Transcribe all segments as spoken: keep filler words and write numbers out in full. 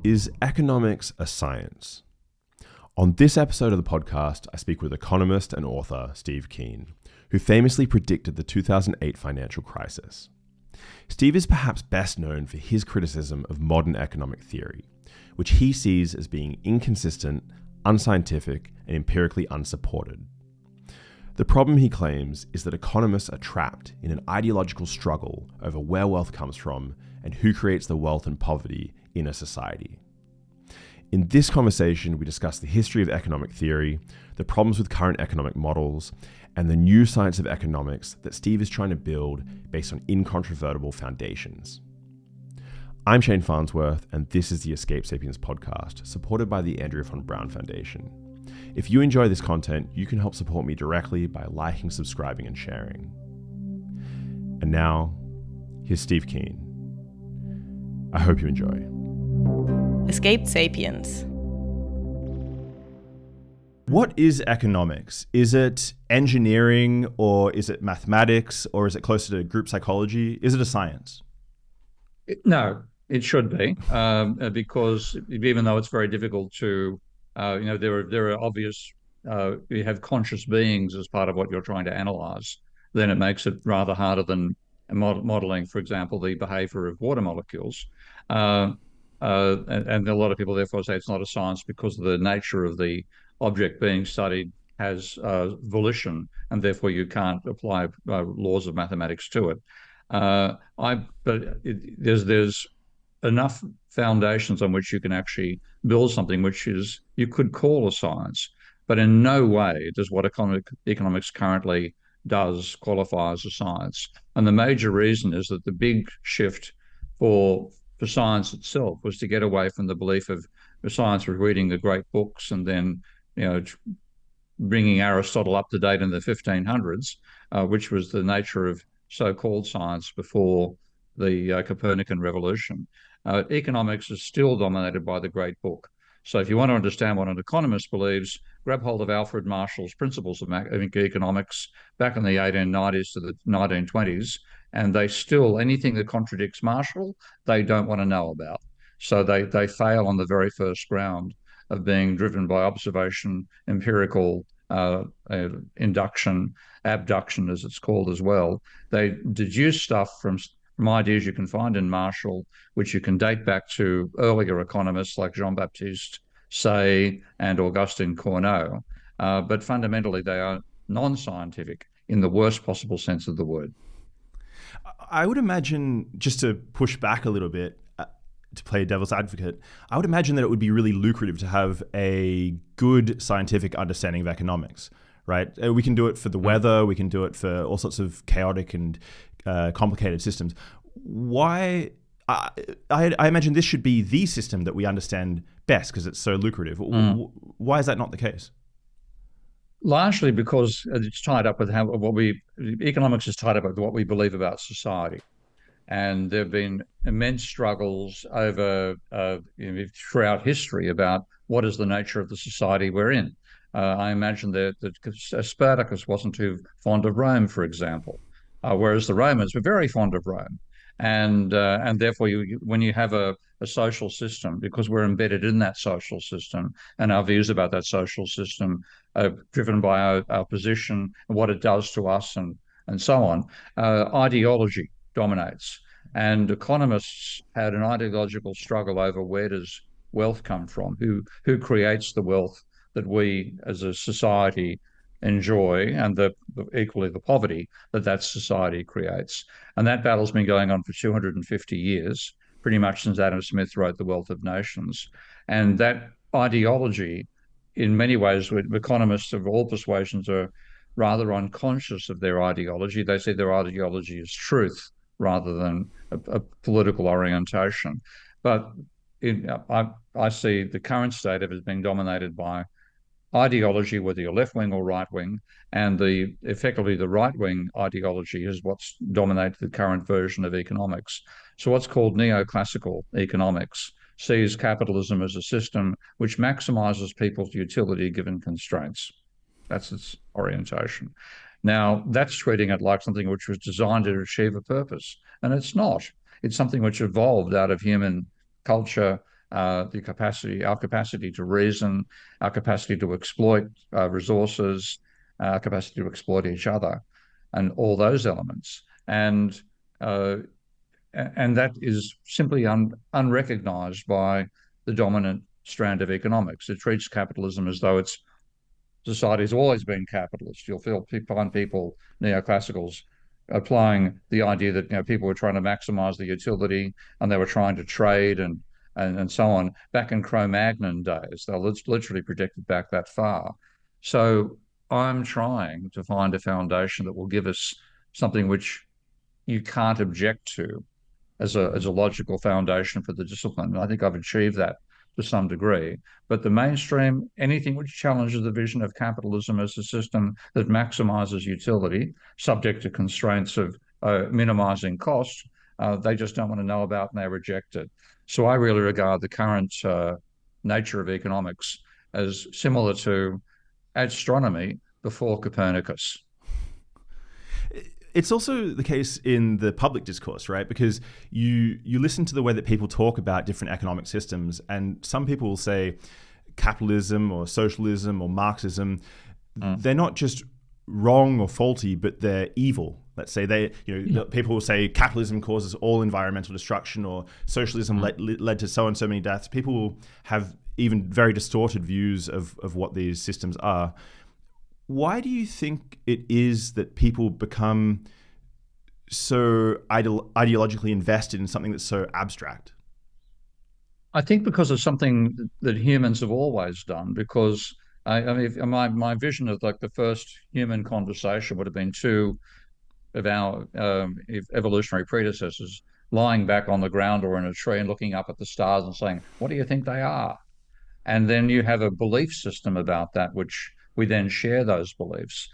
Is economics a science? On this episode of the podcast, I speak with economist and author Steve Keen, who famously predicted the two thousand eight financial crisis. Steve is perhaps best known for his criticism of modern economic theory, which he sees as being inconsistent, unscientific, and empirically unsupported. The problem, he claims, is that economists are trapped in an ideological struggle over where wealth comes from and who creates the wealth and poverty in a society. In this conversation, we discuss the history of economic theory, the problems with current economic models, and the new science of economics that Steve is trying to build based on incontrovertible foundations. I'm Shane Farnsworth, and this is the Escape Sapiens podcast, supported by the Andrea von Braun Foundation. If you enjoy this content, you can help support me directly by liking, subscribing, and sharing. And now, here's Steve Keen. I hope you enjoy. Escape Sapiens. What is economics? Is it engineering, or is it mathematics, or is it closer to group psychology? Is it a science? No, it should be, um, because even though it's very difficult to, uh, you know, there are there are obvious, uh, you have conscious beings as part of what you're trying to analyze, then it makes it rather harder than mod- modeling, for example, the behavior of water molecules. Uh, uh, and, and a lot of people therefore say it's not a science because of the nature of the object being studied has uh, volition, and therefore you can't apply uh, laws of mathematics to it. Uh, I, but it, there's there's enough foundations on which you can actually build something which is you could call a science, but in no way does what economic, economics currently does qualify as a science. And the major reason is that the big shift for for science itself was to get away from the belief of the science was reading the great books and then, you know, bringing Aristotle up to date in the fifteen hundreds, uh, which was the nature of so-called science before the uh, Copernican revolution. Uh, economics is still dominated by the great book. So if you want to understand what an economist believes, grab hold of Alfred Marshall's Principles of Economics back in the eighteen nineties to the nineteen twenties, and they still, anything that contradicts Marshall, they don't want to know about. So they, they fail on the very first ground of being driven by observation, empirical uh, uh, induction, abduction, as it's called as well. They deduce stuff from, from ideas you can find in Marshall, which you can date back to earlier economists like Jean-Baptiste Say and Augustin Cournot. Uh, but fundamentally, they are non-scientific in the worst possible sense of the word. I would imagine, just to push back a little bit, uh, to play devil's advocate, I would imagine that it would be really lucrative to have a good scientific understanding of economics, right? Uh, we can do it for the weather, we can do it for all sorts of chaotic and uh, complicated systems. Why? I, I, I imagine this should be the system that we understand best because it's so lucrative. Mm. Why is that not the case? Largely because it's tied up with how what we economics is tied up with what we believe about society, and there have been immense struggles over uh, you know, throughout history about what is the nature of the society we're in. Uh, I imagine that, that Spartacus wasn't too fond of Rome, for example, uh, whereas the Romans were very fond of Rome, and uh, and therefore you, when you have a a social system, because we're embedded in that social system and our views about that social system are driven by our, our position and what it does to us and, and so on, uh, ideology dominates. And economists had an ideological struggle over where does wealth come from, who, who creates the wealth that we as a society enjoy, and the, the equally the poverty that that society creates. And that battle's been going on for two hundred fifty years. Pretty much since Adam Smith wrote The Wealth of Nations. And that ideology, in many ways, economists of all persuasions are rather unconscious of their ideology. They say their ideology is truth rather than a, a political orientation. But in, I, I see the current state of it as being dominated by ideology, whether you're left-wing or right-wing, and the effectively the right-wing ideology is what's dominated the current version of economics. So what's called neoclassical economics sees capitalism as a system which maximizes people's utility given constraints. That's its orientation. Now, that's treating it like something which was designed to achieve a purpose, and it's not. It's something which evolved out of human culture, uh, the capacity, our capacity to reason, our capacity to exploit uh, resources, our capacity to exploit each other, and all those elements. And uh, and that is simply un, unrecognized by the dominant strand of economics. It treats capitalism as though it's society's always been capitalist. You'll feel, find people, neoclassicals, applying the idea that, you know, people were trying to maximize the utility and they were trying to trade and and, and so on back in Cro-Magnon days. They're literally projected back that far. So I'm trying to find a foundation that will give us something which you can't object to as a as a logical foundation for the discipline. And I think I've achieved that to some degree. But the mainstream, anything which challenges the vision of capitalism as a system that maximizes utility, subject to constraints of uh, minimizing costs, uh, they just don't want to know about and they reject it. So I really regard the current uh, nature of economics as similar to astronomy before Copernicus. It's also the case in the public discourse, right? Because you you listen to the way that people talk about different economic systems, and some people will say capitalism or socialism or Marxism, mm. they're not just wrong or faulty, but they're evil. Let's say they, you know, yeah. people will say capitalism causes all environmental destruction, or socialism mm. led, led to so and so many deaths. People will have even very distorted views of, of what these systems are. Why do you think it is that people become so ideolo- ideologically invested in something that's so abstract? I think because of something that humans have always done. Because I, I mean, if, my my vision of like the first human conversation would have been two of our um, evolutionary predecessors lying back on the ground or in a tree and looking up at the stars and saying, "What do you think they are?" And then you have a belief system about that, which we then share those beliefs.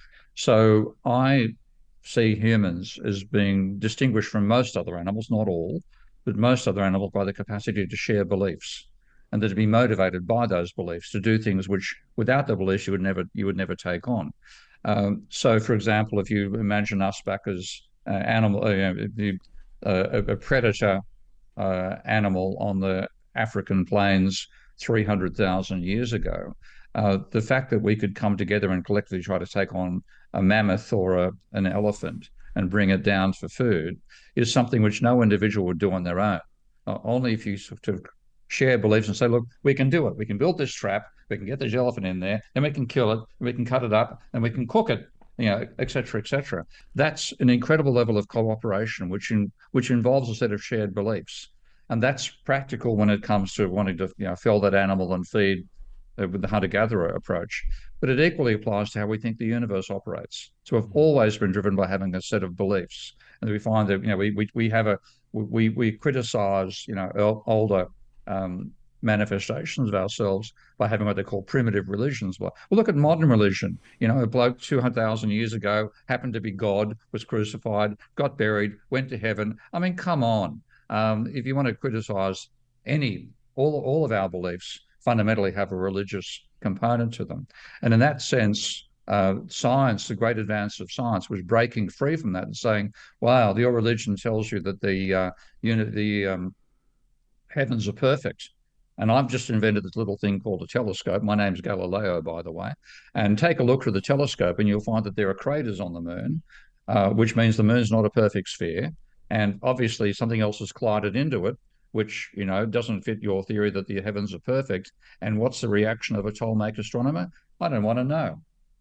So I see humans as being distinguished from most other animals, not all, but most other animals, by the capacity to share beliefs and to be motivated by those beliefs to do things which, without the beliefs, you would never you would never take on. Um, so, for example, if you imagine us back as uh, animal, uh, the, uh, a predator uh, animal on the African plains three hundred thousand years ago, Uh, the fact that we could come together and collectively try to take on a mammoth or a, an elephant and bring it down for food is something which no individual would do on their own. Uh, only if you sort of share beliefs and say, look, we can do it. We can build this trap. We can get this elephant in there, and we can kill it, and we can cut it up, and we can cook it, you know, et cetera, et cetera. That's an incredible level of cooperation, which in, which involves a set of shared beliefs. And that's practical when it comes to wanting to, you know, fell that animal and feed with the hunter-gatherer approach, but it equally applies to how we think the universe operates. So we've always been driven by having a set of beliefs, and we find that, you know, we we we have a we we criticize, you know, older um, manifestations of ourselves by having what they call primitive religions. Well, well, look at modern religion. You know, a bloke two hundred thousand years ago happened to be God, was crucified, got buried, went to heaven. I mean, come on. Um, if you want to criticize any all all of our beliefs, fundamentally have a religious component to them. And in that sense, uh, science, the great advance of science, was breaking free from that and saying, wow, your religion tells you that the uh, unit, the um, heavens are perfect. And I've just invented this little thing called a telescope. My name's Galileo, by the way. And take a look through the telescope and you'll find that there are craters on the moon, uh, which means the moon's not a perfect sphere. And obviously something else has collided into it, which, you know, doesn't fit your theory that the heavens are perfect. And what's the reaction of a Ptolemaic astronomer? I don't want to know.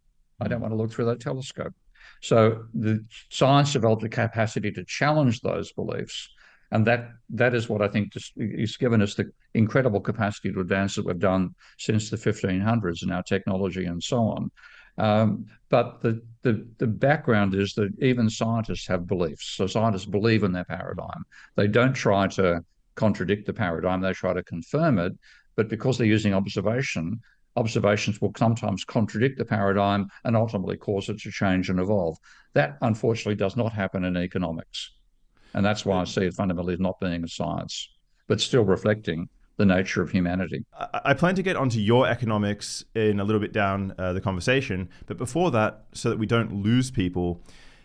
I don't want to look through that telescope. So the science developed a capacity to challenge those beliefs. And that that is what I think has given us the incredible capacity to advance that we've done since the fifteen hundreds in our technology and so on. Um, but the, the the background is that even scientists have beliefs. So scientists believe in their paradigm. They don't try to contradict the paradigm, they try to confirm it, but because they're using observation, observations will sometimes contradict the paradigm and ultimately cause it to change and evolve. That, unfortunately, does not happen in economics. And that's why I see it fundamentally as not being a science, but still reflecting the nature of humanity. I plan to get onto your economics in a little bit down uh, the conversation, but before that, so that we don't lose people,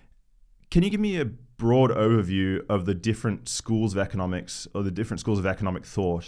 can you give me a broad overview of the different schools of economics or the different schools of economic thought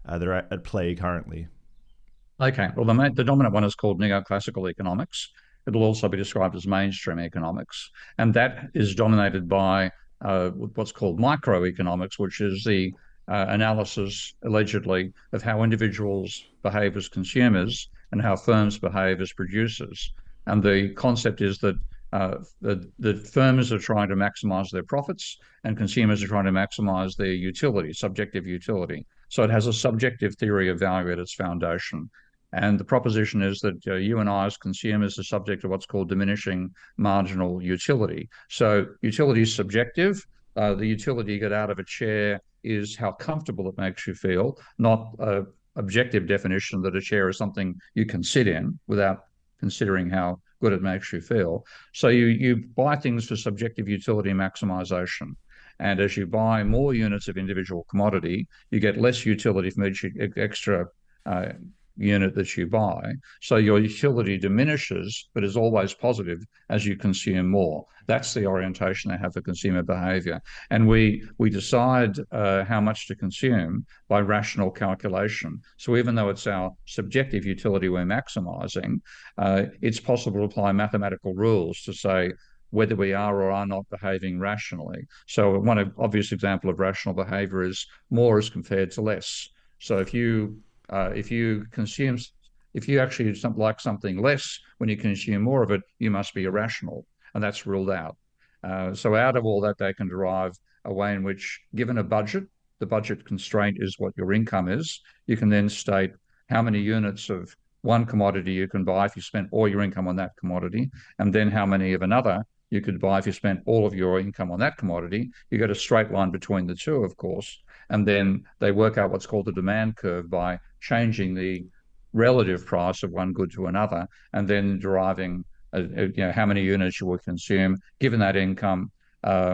uh, that are at, at play currently? Okay, well, the, ma- the dominant one is called neoclassical economics. It'll also be described as mainstream economics. And that is dominated by uh, what's called microeconomics, which is the uh, analysis, allegedly, of how individuals behave as consumers and how firms behave as producers. And the concept is that uh, the, the firms are trying to maximize their profits and consumers are trying to maximize their utility, subjective utility. So it has a subjective theory of value at its foundation. And the proposition is that uh, you and I as consumers are subject to what's called diminishing marginal utility. So utility is subjective. Uh, the utility you get out of a chair is how comfortable it makes you feel, not an objective definition that a chair is something you can sit in without considering how good it makes you feel. So you, you buy things for subjective utility maximization. And as you buy more units of individual commodity, you get less utility from each extra uh, unit that you buy. So your utility diminishes, but is always positive as you consume more. That's the orientation they have for consumer behavior. And we we decide uh, how much to consume by rational calculation. So even though it's our subjective utility we're maximizing, uh, it's possible to apply mathematical rules to say whether we are or are not behaving rationally. So one obvious example of rational behavior is more as compared to less. So if you Uh, if you consume, if you actually like something less when you consume more of it, you must be irrational, and that's ruled out. Uh, so out of all that, they can derive a way in which, given a budget, the budget constraint is what your income is. You can then state how many units of one commodity you can buy if you spent all your income on that commodity, and then how many of another you could buy if you spent all of your income on that commodity. You get a straight line between the two, of course, and then they work out what's called the demand curve by changing the relative price of one good to another, and then deriving uh, you know how many units you will consume given that income uh,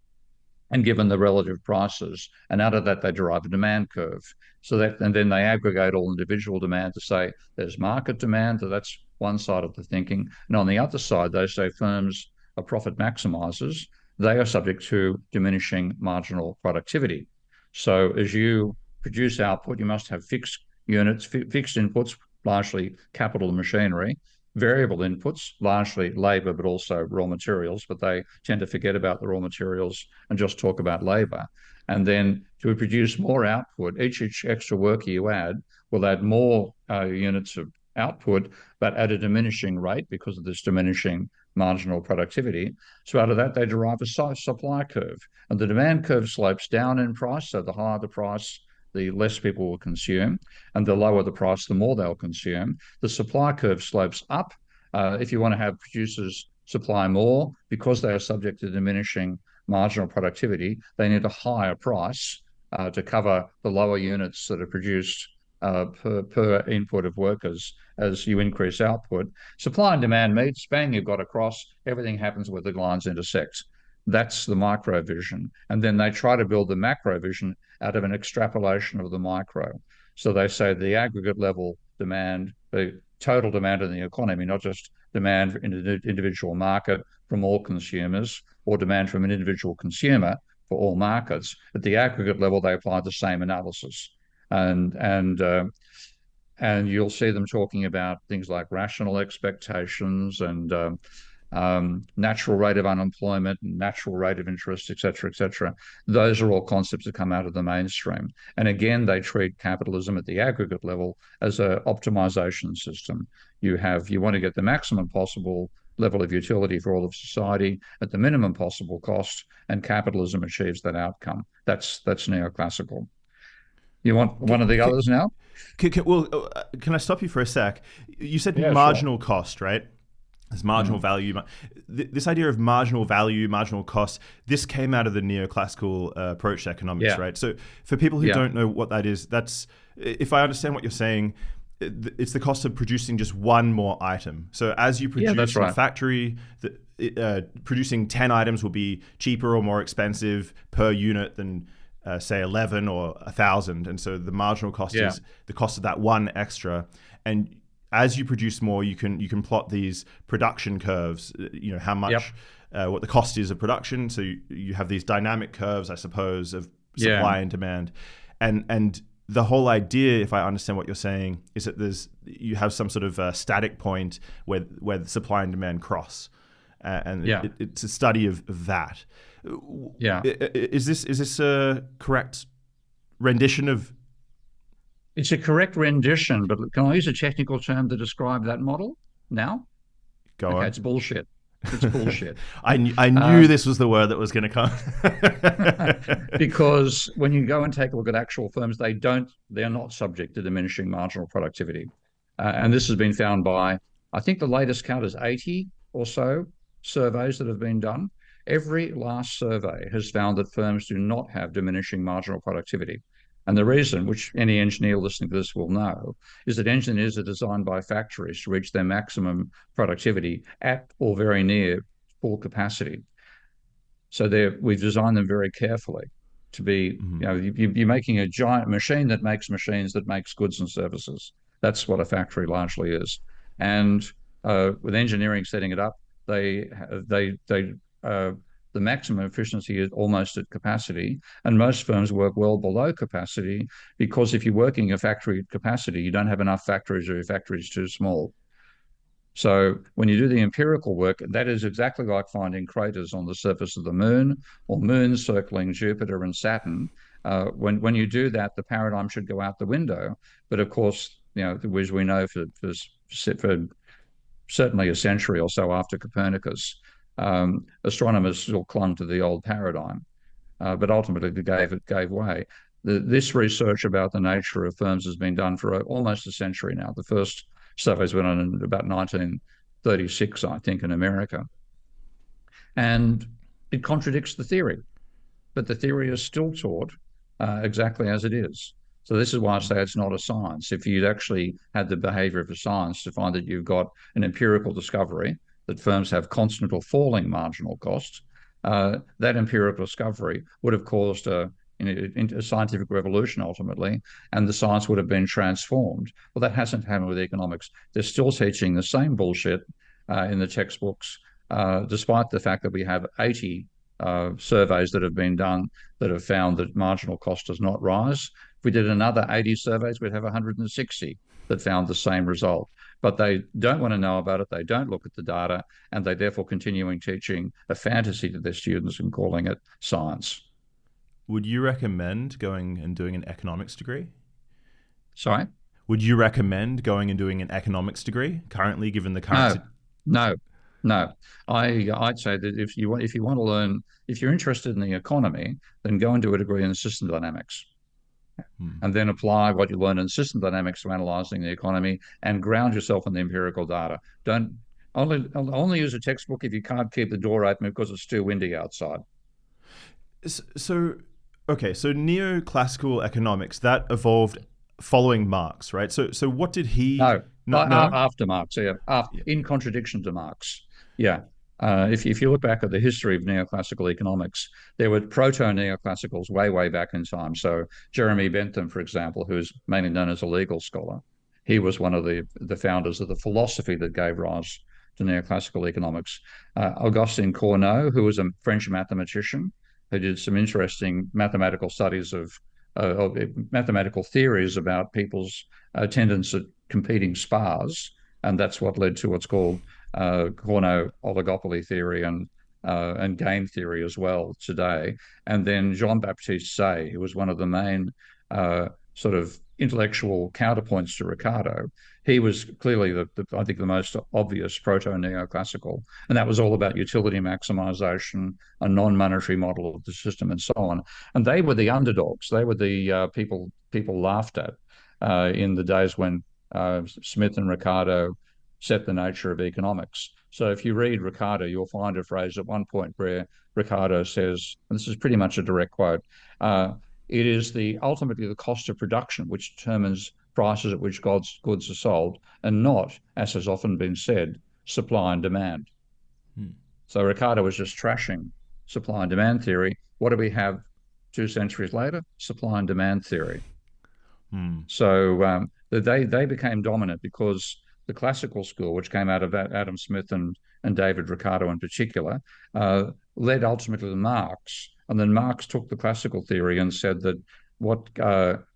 and given the relative prices. And out of that, they derive a demand curve. So that, and then they aggregate all individual demand to say there's market demand. So that's one side of the thinking. And on the other side, they say firms are profit maximizers. They are subject to diminishing marginal productivity. So as you produce output, you must have fixed units, fi- fixed inputs, largely capital and machinery, variable inputs, largely labor, but also raw materials, but they tend to forget about the raw materials and just talk about labor. And then to produce more output, each, each extra worker you add will add more uh, units of output, but at a diminishing rate because of this diminishing marginal productivity. So out of that, they derive a supply curve. And the demand curve slopes down in price, so the higher the price, the less people will consume, and the lower the price, the more they'll consume. The supply curve slopes up. Uh, if you want to have producers supply more, because they are subject to diminishing marginal productivity, they need a higher price uh, to cover the lower units that are produced uh, per, per input of workers as you increase output. Supply and demand meets, bang, you've got a cross, everything happens where the lines intersect. That's the micro vision. And then they try to build the macro vision out of an extrapolation of the micro. So they say the aggregate level demand, the total demand in the economy, not just demand in an individual market from all consumers or demand from an individual consumer for all markets. At the aggregate level, they apply the same analysis. And, and, uh, and you'll see them talking about things like rational expectations and um, Um, natural rate of unemployment, natural rate of interest, et cetera, et cetera. Those are all concepts that come out of the mainstream. And again, they treat capitalism at the aggregate level as an optimization system. You have, you want to get the maximum possible level of utility for all of society at the minimum possible cost, and capitalism achieves that outcome. That's that's neoclassical. You want one of the can, others now? Can, can, well, uh, can I stop you for a sec? You said yeah, marginal sure. cost, right? This marginal mm. value, this idea of marginal value, marginal cost, this came out of the neoclassical uh, approach to economics, yeah. right? So for people who yeah. don't know what that is, that's, if I understand what you're saying, it's the cost of producing just one more item. So as you produce yeah, that's in right. a factory, the, uh, producing ten items will be cheaper or more expensive per unit than uh, say eleven or a thousand. And so the marginal cost yeah. is the cost of that one extra. And as you produce more, you can you can plot these production curves. You know how much, yep. uh, what the cost is of production. So you, you have these dynamic curves, I suppose, of supply yeah. and demand, and and the whole idea, if I understand what you're saying, is that there's you have some sort of uh, static point where where the supply and demand cross, uh, and yeah. it, it's a study of, of that. Yeah, is this is this a correct rendition of? It's a correct rendition, but can I use a technical term to describe that model now? Go okay, on. It's bullshit. It's bullshit. I, kn- I knew uh, this was the word that was going to come. Because when you go and take a look at actual firms, they don't, they're not subject to diminishing marginal productivity. Uh, and this has been found by, I think the latest count is eighty or so surveys that have been done. Every last survey has found that firms do not have diminishing marginal productivity. And the reason, which any engineer listening to this will know, is that engineers are designed by factories to reach their maximum productivity at or very near full capacity. So we've designed them very carefully to be, mm-hmm. you know, you, you're making a giant machine that makes machines that makes goods and services. That's what a factory largely is. And uh, with engineering setting it up, they, they, they, uh, the maximum efficiency is almost at capacity, and most firms work well below capacity because if you're working a factory at capacity, you don't have enough factories or your factory is too small. So when you do the empirical work, that is exactly like finding craters on the surface of the moon or moons circling Jupiter and Saturn. Uh, when, when you do that, the paradigm should go out the window. But of course, you know, as we know for, for, for certainly a century or so after Copernicus, Um, astronomers still clung to the old paradigm, uh, but ultimately they gave it gave way. The, this research about the nature of firms has been done for a, almost a century now. The first surveys went on in about nineteen thirty-six, I think, in America, and it contradicts the theory, but the theory is still taught uh, exactly as it is. So this is why I say it's not a science. If you'd actually had the behavior of a science to find that you've got an empirical discovery that firms have constant or falling marginal costs, uh, that empirical discovery would have caused a, a scientific revolution ultimately, and the science would have been transformed. Well, that hasn't happened with economics. They're still teaching the same bullshit uh, in the textbooks, uh, despite the fact that we have eighty uh, surveys that have been done that have found that marginal cost does not rise. If we did another eighty surveys, we'd have one hundred sixty that found the same result. But they don't want to know about it. They don't look at the data, and they therefore continuing teaching a fantasy to their students and calling it science. Would you recommend going and doing an economics degree? Sorry? Would you recommend going and doing an economics degree currently, given the current? No, no, no. I I'd say that if you want if you want to learn, if you're interested in the economy, then go and do a degree in system dynamics. Hmm. And then apply what you learn in system dynamics to analyzing the economy and ground yourself in the empirical data. Don't only only use a textbook if you can't keep the door open because it's too windy outside. So, okay, so neoclassical economics, that evolved following Marx, right? So, so what did he? No, not know? After Marx, yeah, after, yeah, in contradiction to Marx, yeah. Uh, if, if you look back at the history of neoclassical economics, there were proto-neoclassicals way, way back in time. So Jeremy Bentham, for example, who's mainly known as a legal scholar, he was one of the, the founders of the philosophy that gave rise to neoclassical economics. Uh, Augustin Cournot, who was a French mathematician, who did some interesting mathematical studies of, uh, of mathematical theories about people's attendance at competing spas, and that's what led to what's called Uh, Cournot oligopoly theory and uh, and game theory as well today. And then Jean-Baptiste Say, who was one of the main uh, sort of intellectual counterpoints to Ricardo. He was clearly, the, the, I think, the most obvious proto-neoclassical. And that was all about utility maximization, a non-monetary model of the system, and so on. And they were the underdogs. They were the uh, people people laughed at uh, in the days when uh, Smith and Ricardo set the nature of economics. So if you read Ricardo, you'll find a phrase at one point where Ricardo says, and this is pretty much a direct quote, uh, it is the ultimately the cost of production which determines prices at which goods, goods are sold, and not, as has often been said, supply and demand. Hmm. So Ricardo was just trashing supply and demand theory. What do we have two centuries later? Supply and demand theory. Hmm. So um, they, they became dominant because the classical school, which came out of Adam Smith and, and David Ricardo in particular, uh, led ultimately to Marx. And then Marx took the classical theory and said that what uh,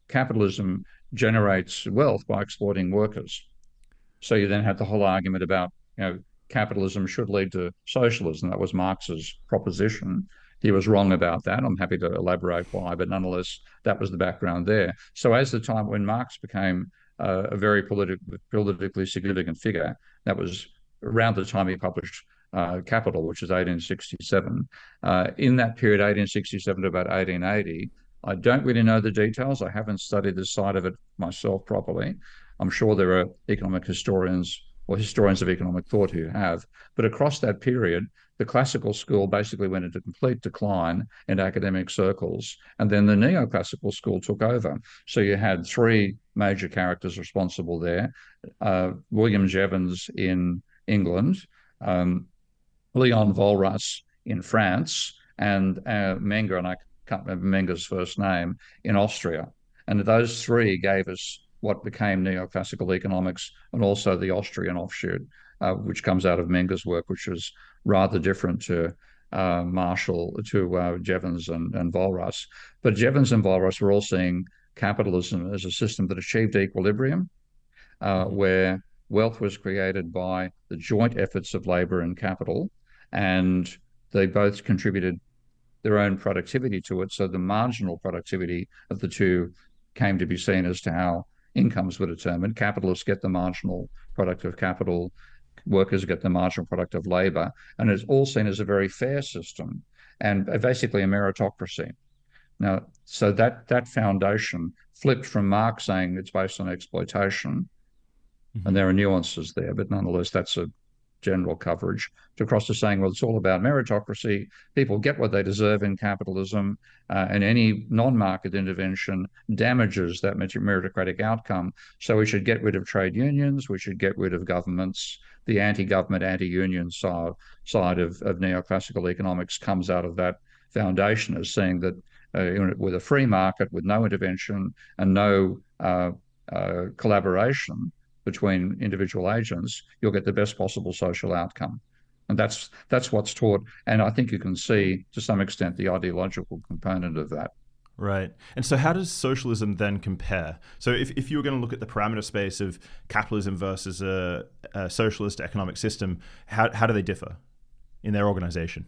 capitalism generates wealth by exploiting workers. So you then had the whole argument about, you know, capitalism should lead to socialism. That was Marx's proposition. He was wrong about that. I'm happy to elaborate why, but nonetheless, that was the background there. So as the time when Marx became uh, a very politi- politically significant figure, that was around the time he published uh, Capital, which is eighteen sixty-seven. Uh, in that period, eighteen sixty-seven to about eighteen eighty, I don't really know the details. I haven't studied this side of it myself properly. I'm sure there are economic historians or historians of economic thought who have, but across that period, the classical school basically went into complete decline in academic circles, and then the neoclassical school took over. So you had three major characters responsible there: uh, William Jevons in England, um, Leon Walras in France, and uh, Menger, and I can't remember Menger's first name, in Austria. And those three gave us what became neoclassical economics, and also the Austrian offshoot, uh, which comes out of Menger's work, which was rather different to uh, Marshall, to uh, Jevons and, and Walras. But Jevons and Walras were all seeing capitalism as a system that achieved equilibrium, uh, where wealth was created by the joint efforts of labor and capital, and they both contributed their own productivity to it. So the marginal productivity of the two came to be seen as to how incomes were determined. Capitalists get the marginal product of capital, workers get the marginal product of labor, and it's all seen as a very fair system and basically a meritocracy. Now, so that that foundation flipped from Marx saying it's based on exploitation, mm-hmm. and there are nuances there, but nonetheless, that's a general coverage, to cross to saying, well, it's all about meritocracy. People get what they deserve in capitalism, uh, and any non-market intervention damages that meritocratic outcome. So we should get rid of trade unions. We should get rid of governments. The anti-government, anti-union side, side of, of neoclassical economics comes out of that foundation as saying that uh, with a free market, with no intervention and no uh, uh, collaboration between individual agents, you'll get the best possible social outcome. And that's that's what's taught. And I think you can see, to some extent, the ideological component of that. Right. And so how does socialism then compare? So if, if you were going to look at the parameter space of capitalism versus a, a socialist economic system, how, how do they differ in their organization?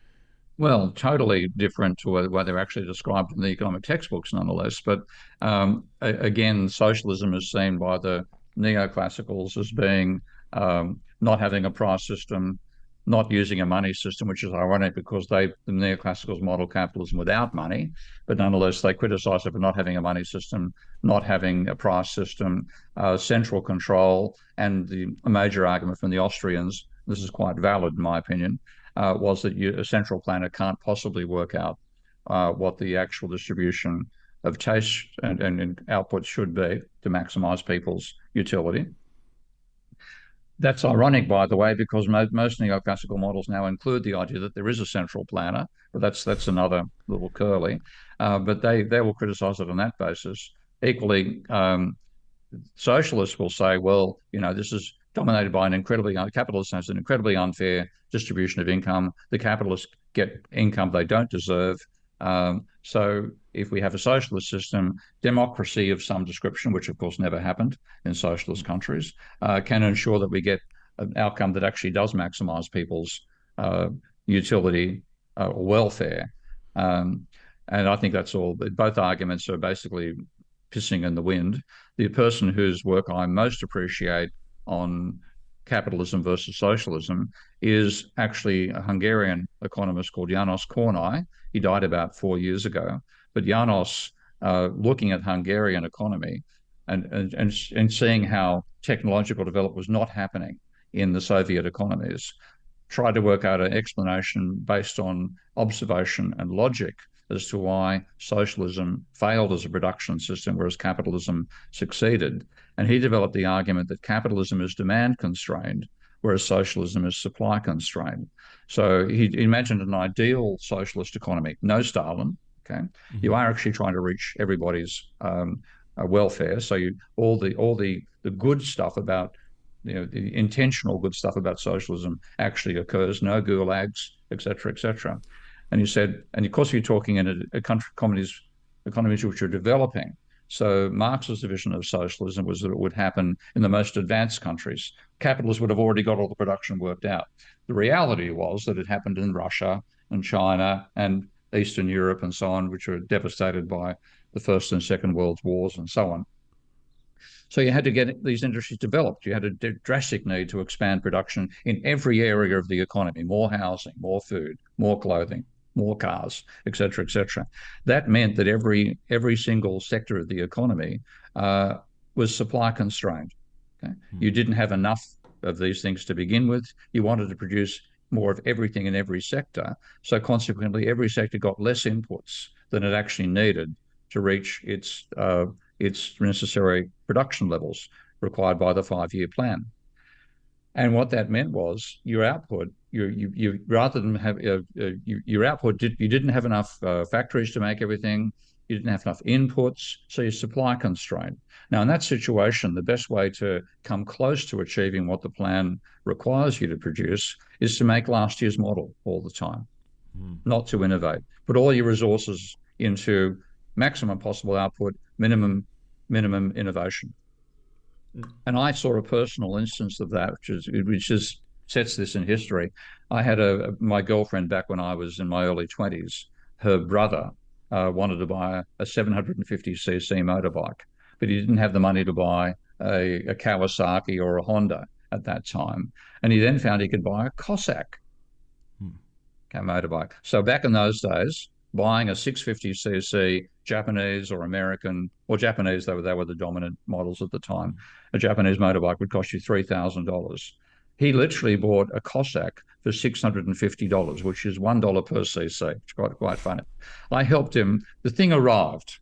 Well, totally different to what they're actually described in the economic textbooks, nonetheless. But um, again, socialism is seen by the neoclassicals as being um, not having a price system, not using a money system, which is ironic because they, the neoclassicals model capitalism without money, but nonetheless they criticize it for not having a money system, not having a price system, uh, central control, and the a major argument from the Austrians, this is quite valid in my opinion, uh, was that you, a central planner can't possibly work out uh, what the actual distribution of taste and, and, and output should be to maximize people's utility. That's ironic, by the way, because most, most neoclassical models now include the idea that there is a central planner, but that's that's another little curly. Uh, but they, they will criticize it on that basis. Equally, um, socialists will say, well, you know, this is dominated by an incredibly, capitalist has an incredibly unfair distribution of income. The capitalists get income they don't deserve. Um, so if we have a socialist system, democracy of some description, which of course never happened in socialist countries, uh, can ensure that we get an outcome that actually does maximize people's uh, utility uh, or welfare. Um, and I think that's all. Both arguments are basically pissing in the wind. The person whose work I most appreciate on capitalism versus socialism is actually a Hungarian economist called János Kornai. He died about four years ago. But János, uh, looking at Hungarian economy and, and, and, and seeing how technological development was not happening in the Soviet economies, tried to work out an explanation based on observation and logic as to why socialism failed as a production system, whereas capitalism succeeded. And he developed the argument that capitalism is demand constrained, whereas socialism is supply constrained. So he imagined an ideal socialist economy, no Stalin, okay? Mm-hmm. You are actually trying to reach everybody's um, uh, welfare. So you, all the all the, the good stuff about, you know, the intentional good stuff about socialism actually occurs, no gulags, et cetera, et cetera. And you said, and of course you're talking in a, a country, economies, economies which are developing. So Marx's vision of socialism was that it would happen in the most advanced countries. Capitalists would have already got all the production worked out. The reality was that it happened in Russia and China and Eastern Europe and so on, which were devastated by the First and Second World Wars and so on. So you had to get these industries developed. You had a drastic need to expand production in every area of the economy: more housing, more food, more clothing, more cars, et cetera, et cetera. That meant that every every single sector of the economy uh, was supply constrained. Okay? Mm. You didn't have enough of these things to begin with. You wanted to produce more of everything in every sector. So consequently, every sector got less inputs than it actually needed to reach its uh, its necessary production levels required by the five-year plan. And what that meant was your output, you you, you rather than have uh, uh, you, your output, did, you didn't have enough uh, factories to make everything. You didn't have enough inputs, so you're supply constrained. Now, in that situation, the best way to come close to achieving what the plan requires you to produce is to make last year's model all the time, mm. not to innovate. Put all your resources into maximum possible output, minimum minimum innovation. Mm. And I saw a personal instance of that, which is which is sets this in history. I had a my girlfriend back when I was in my early twenties. Her brother uh, wanted to buy a seven hundred fifty c c motorbike, but he didn't have the money to buy a, a Kawasaki or a Honda at that time. And he then found he could buy a Cossack hmm. motorbike. So back in those days, buying a six fifty c c Japanese or American, or Japanese, they were, they were the dominant models at the time, a Japanese motorbike would cost you three thousand dollars. He literally bought a Cossack for six hundred fifty dollars, which is one dollar per cc. It's quite, quite funny. I helped him. The thing arrived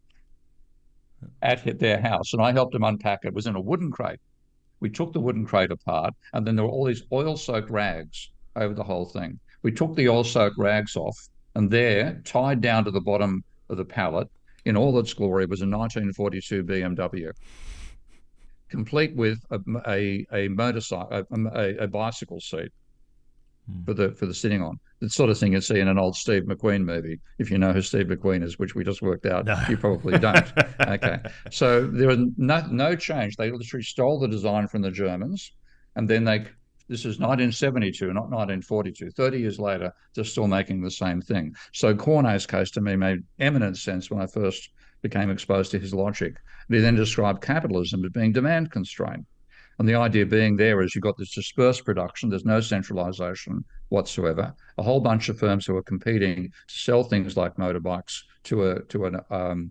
at their house, and I helped him unpack it. It was in a wooden crate. We took the wooden crate apart, and then there were all these oil-soaked rags over the whole thing. We took the oil-soaked rags off, and there, tied down to the bottom of the pallet, in all its glory, was a nineteen forty-two B M W, complete with a, a, a motorcycle, a, a bicycle seat hmm. for the for the sitting on. The sort of thing you see in an old Steve McQueen movie, if you know who Steve McQueen is, which we just worked out. No. You probably don't. Okay, so there was no no change. They literally stole the design from the Germans, and then they. This is nineteen seventy-two, not nineteen forty-two. thirty years later, they're still making the same thing. So Cornay's case to me made eminent sense when I first became exposed to his logic. He then described capitalism as being demand constrained. And the idea being there is you've got this dispersed production, there's no centralization whatsoever, a whole bunch of firms who are competing to sell things like motorbikes to a to an um,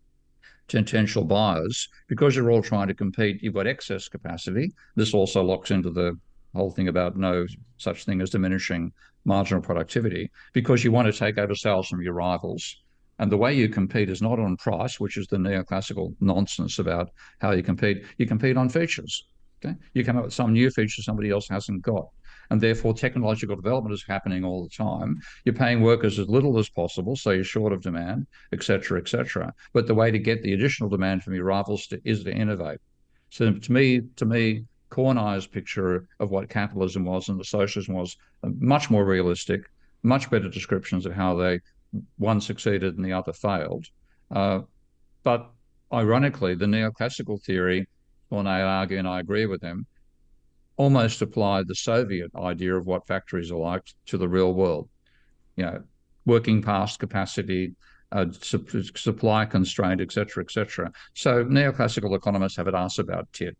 to potential buyers. Because you're all trying to compete, you've got excess capacity. This also locks into the whole thing about no such thing as diminishing marginal productivity, because you want to take over sales from your rivals. And the way you compete is not on price, which is the neoclassical nonsense about how you compete. You compete on features. Okay, you come up with some new feature somebody else hasn't got, and therefore technological development is happening all the time. You're paying workers as little as possible, so you're short of demand, et cetera, et cetera. But the way to get the additional demand from your rivals to, is to innovate. So to me, to me. Cornay's picture of what capitalism was and the socialism was much more realistic, much better descriptions of how they one succeeded and the other failed. Uh, but ironically, the neoclassical theory, Cornay argue, and I agree with him, almost applied the Soviet idea of what factories are like to the real world. You know, working past capacity, uh, su supply constraint, et cetera, et cetera. So neoclassical economists have it arse about tit.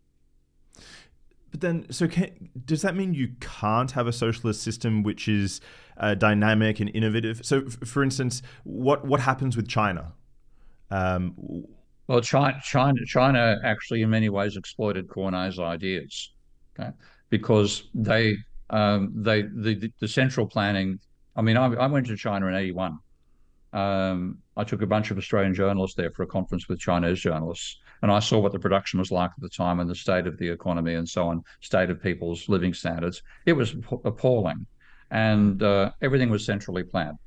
But then, so can, does that mean you can't have a socialist system which is uh, dynamic and innovative? So, for instance, what what happens with China? Um, well, China, China, China actually, in many ways, exploited Cornay's ideas, okay? Because they, um, they, the the central planning. I mean, I, I went to China in eighty-one. Um, I took a bunch of Australian journalists there for a conference with Chinese journalists. And I saw what the production was like at the time and the state of the economy and so on, state of people's living standards. It was appalling. And uh, everything was centrally planned.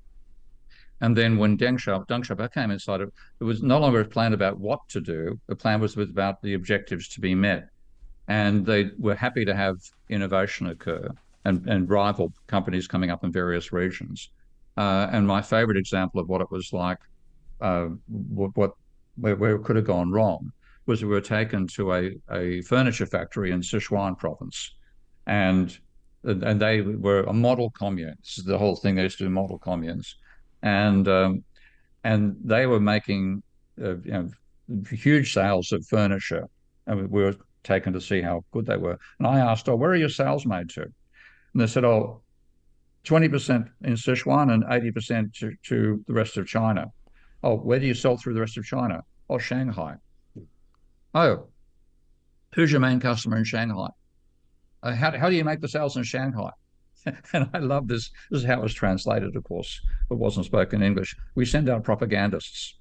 And then when Deng Xiaoping, Deng Xiaoping came inside, it, it was no longer a plan about what to do. The plan was about the objectives to be met. And they were happy to have innovation occur and, and rival companies coming up in various regions. Uh, and my favorite example of what it was like, uh, what, what where, where it could have gone wrong was we were taken to a, a furniture factory in Sichuan province, and and they were a model commune. This is the whole thing. They used to do model communes, and um, and they were making uh, you know, huge sales of furniture, and we were taken to see how good they were. And I asked, "Oh, where are your sales made to?" And they said, "Oh, twenty percent in Sichuan and eighty percent to, to the rest of China." "Oh, where do you sell through the rest of China?" "Oh, Shanghai." "Oh, who's your main customer in Shanghai?" Uh, how, how do you make the sales in Shanghai?" And I love this. This is how it was translated, of course. It wasn't spoken English. "We send out propagandists."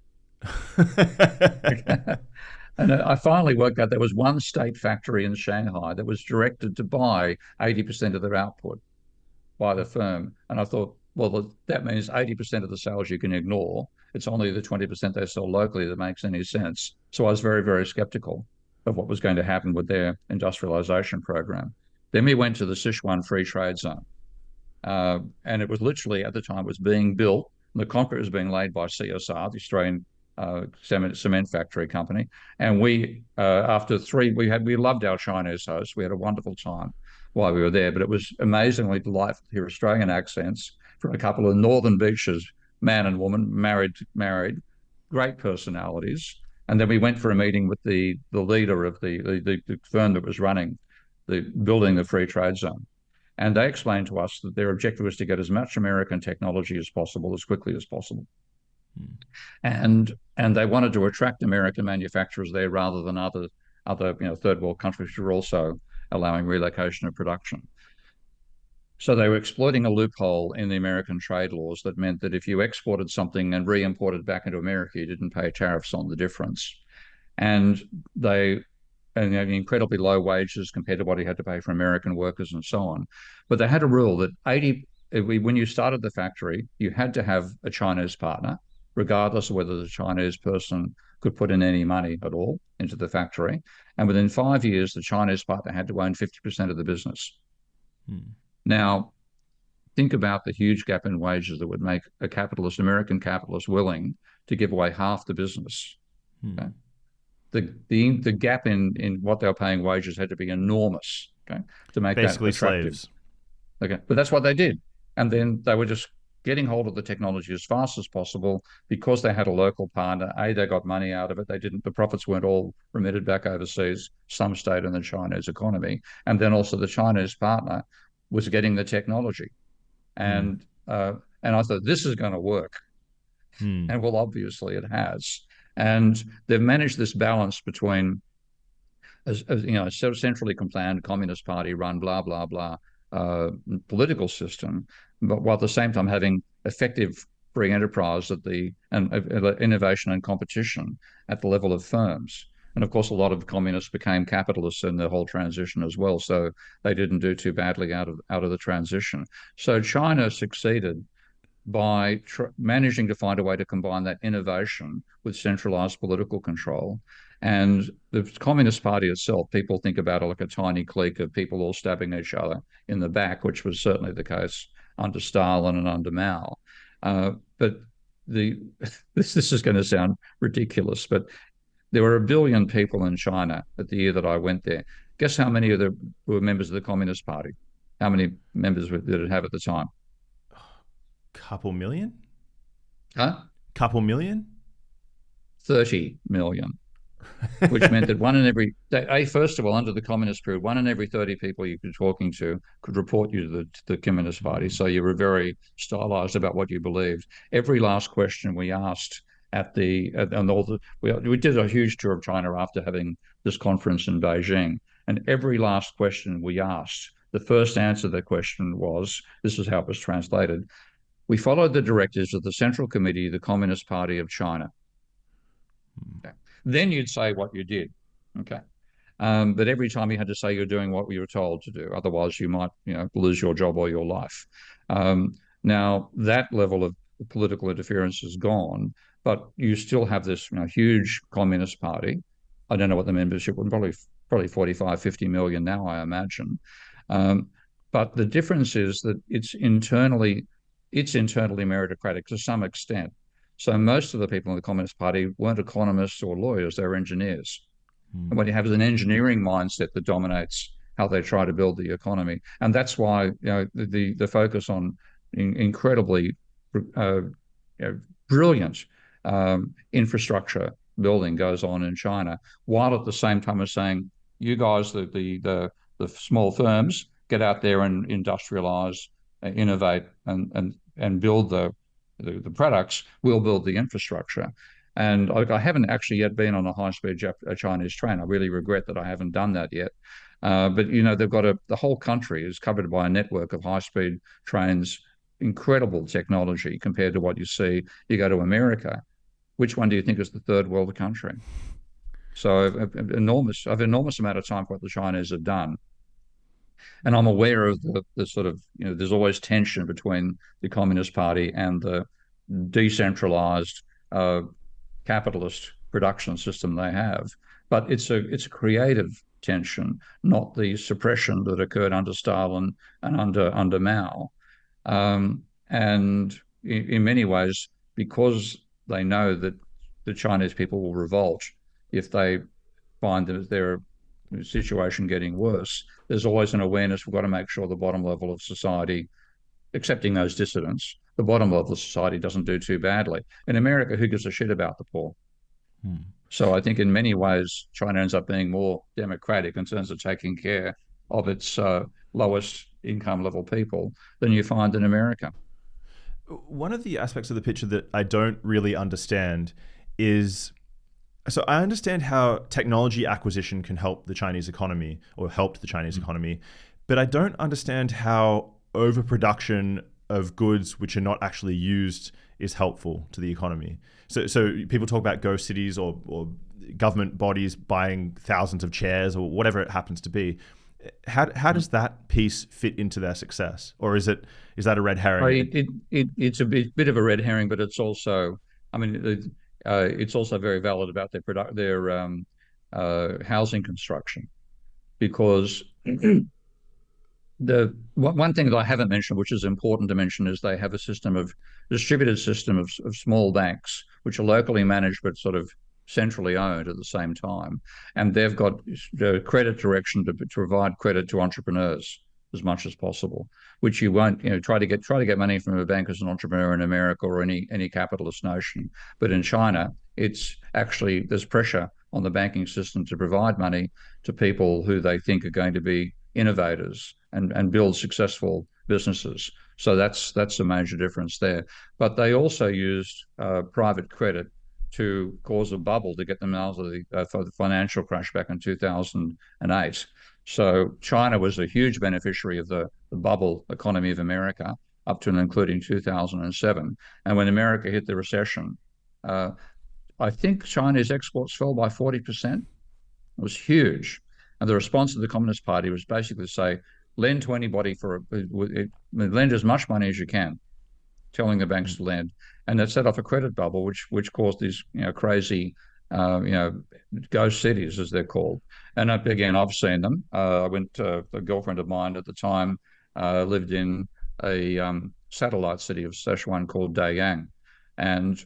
And I finally worked out there was one state factory in Shanghai that was directed to buy eighty percent of their output by the firm. And I thought, well, that means eighty percent of the sales you can ignore. It's only the twenty percent they sell locally that makes any sense. So I was very, very skeptical of what was going to happen with their industrialization program. Then we went to the Sichuan Free Trade Zone. Uh, and it was literally, at the time, it was being built. The concrete was being laid by C S R, the Australian uh, cement, cement factory company. And we, uh, after three, we had we loved our Chinese hosts. We had a wonderful time while we were there. But it was amazingly delightful to hear Australian accents from a couple of northern beaches, man and woman, married, married, great personalities. And then we went for a meeting with the the leader of the the, the firm that was running the building the free trade zone. And they explained to us that their objective was to get as much American technology as possible, as quickly as possible. Hmm. And and they wanted to attract American manufacturers there rather than other other you know third world countries who were also allowing relocation of production. So they were exploiting a loophole in the American trade laws that meant that if you exported something and re-imported back into America, you didn't pay tariffs on the difference. And they and you know, incredibly low wages compared to what he had to pay for American workers and so on. But they had a rule that eighty, when you started the factory, you had to have a Chinese partner, regardless of whether the Chinese person could put in any money at all into the factory. And within five years, the Chinese partner had to own fifty percent of the business. Hmm. Now, think about the huge gap in wages that would make a capitalist, American capitalist, willing to give away half the business. Hmm. Okay? The, the the gap in, in what they were paying wages had to be enormous, okay, to make basically that attractive. Slaves. Okay, but that's what they did, and then they were just getting hold of the technology as fast as possible because they had a local partner. A, they got money out of it. They didn't. The profits weren't all remitted back overseas. Some stayed in the Chinese economy, and then also the Chinese partner was getting the technology, and mm. uh, and I thought this is going to work, mm. and well, obviously it has. And they've managed this balance between, as, as you know, a centrally planned Communist Party run blah blah blah uh, political system, but while at the same time having effective free enterprise at the and uh, innovation and competition at the level of firms. And of course, a lot of communists became capitalists in the whole transition as well, so they didn't do too badly out of out of the transition. So China succeeded by tr- managing to find a way to combine that innovation with centralized political control. And the Communist Party itself, people think about it like a tiny clique of people all stabbing each other in the back, which was certainly the case under Stalin and under Mao. Uh, but the this, this is going to sound ridiculous, but there were a billion people in China at the year that I went there. Guess how many of them were members of the Communist Party? How many members did it have at the time? Couple million? Huh? Couple million? thirty million, which meant that one in every, a, first of all, under the communist period, one in every thirty people you were talking to could report you to the, to the Communist Party. So you were very stylized about what you believed. Every last question we asked at the, at, and all the, we, we did a huge tour of China after having this conference in Beijing. And every last question we asked, the first answer to the question was, this is how it was translated, we followed the directives of the Central Committee of the Communist Party of China. Okay. Then you'd say what you did. Okay. Um, but every time you had to say you're doing what you were told to do, otherwise you might, you know, lose your job or your life. Um, now that level of political interference is gone, but you still have this, you know, huge Communist Party. I don't know what the membership would probably probably forty-five, fifty million now, I imagine. Um, but the difference is that it's internally. It's internally meritocratic to some extent. So most of the people in the Communist Party weren't economists or lawyers, they were engineers. And what you have is an engineering mindset that dominates how they try to build the economy. And that's why, you know, the, the focus on in, incredibly uh, you know, brilliant um, infrastructure building goes on in China, while at the same time as saying, you guys, the, the, the, the small firms, get out there and industrialize, uh, innovate, and, and, and build the, the, the products, we'll build the infrastructure. And like, I haven't actually yet been on a high-speed Jap- Chinese train. I really regret that I haven't done that yet. Uh, but, you know, they've got a, the whole country is covered by a network of high-speed trains, incredible technology compared to what you see. You go to America, which one do you think is the third world country? So I've, I've enormous, I've enormous amount of time for what the Chinese have done. And I'm aware of the, the sort of, you know, there's always tension between the Communist Party and the decentralized uh, capitalist production system they have. But it's a it's a creative tension, not the suppression that occurred under Stalin and under under Mao. Um, and in, in many ways, because they know that the Chinese people will revolt if they find that their situation getting worse, there's always an awareness we've got to make sure the bottom level of society, accepting those dissidents, the bottom level of society doesn't do too badly. In America, who gives a shit about the poor? Hmm. So I think in many ways, China ends up being more democratic in terms of taking care of its uh, lowest income level people than you find in America. One of the aspects of the picture that I don't really understand is, so I understand how technology acquisition can help the Chinese economy or helped the Chinese mm-hmm. economy, but I don't understand how overproduction of goods which are not actually used is helpful to the economy. So, so people talk about ghost cities or, or government bodies buying thousands of chairs or whatever it happens to be. How how does that piece fit into their success, or is it is that a red herring? It, it, it it's a bit, bit of a red herring, but it's also, I mean, it, uh, it's also very valid about their product, their um, uh, housing construction, because the one thing that I haven't mentioned, which is important to mention, is they have a system of distributed system of, of small banks, which are locally managed but sort of centrally owned at the same time, and they've got the credit direction to, to provide credit to entrepreneurs as much as possible, which you won't, you know, try to get try to get money from a bank as an entrepreneur in America or any any capitalist notion. But in China, it's actually there's pressure on the banking system to provide money to people who they think are going to be innovators and, and build successful businesses. So that's that's a major difference there. But they also used uh, private credit to cause a bubble to get them out of the, uh, the financial crash back in two thousand eight. So China was a huge beneficiary of the, the bubble economy of America up to and including two thousand seven. And when America hit the recession, uh, I think China's exports fell by forty percent. It was huge. And the response of the Communist Party was basically to say, lend to anybody for, a, lend as much money as you can, telling the banks to lend. And that set off a credit bubble, which which caused these, you know, crazy, uh, you know, ghost cities, as they're called. And again, I've seen them. Uh, I went to a girlfriend of mine at the time, uh, lived in a um, satellite city of Sichuan called Dayang. And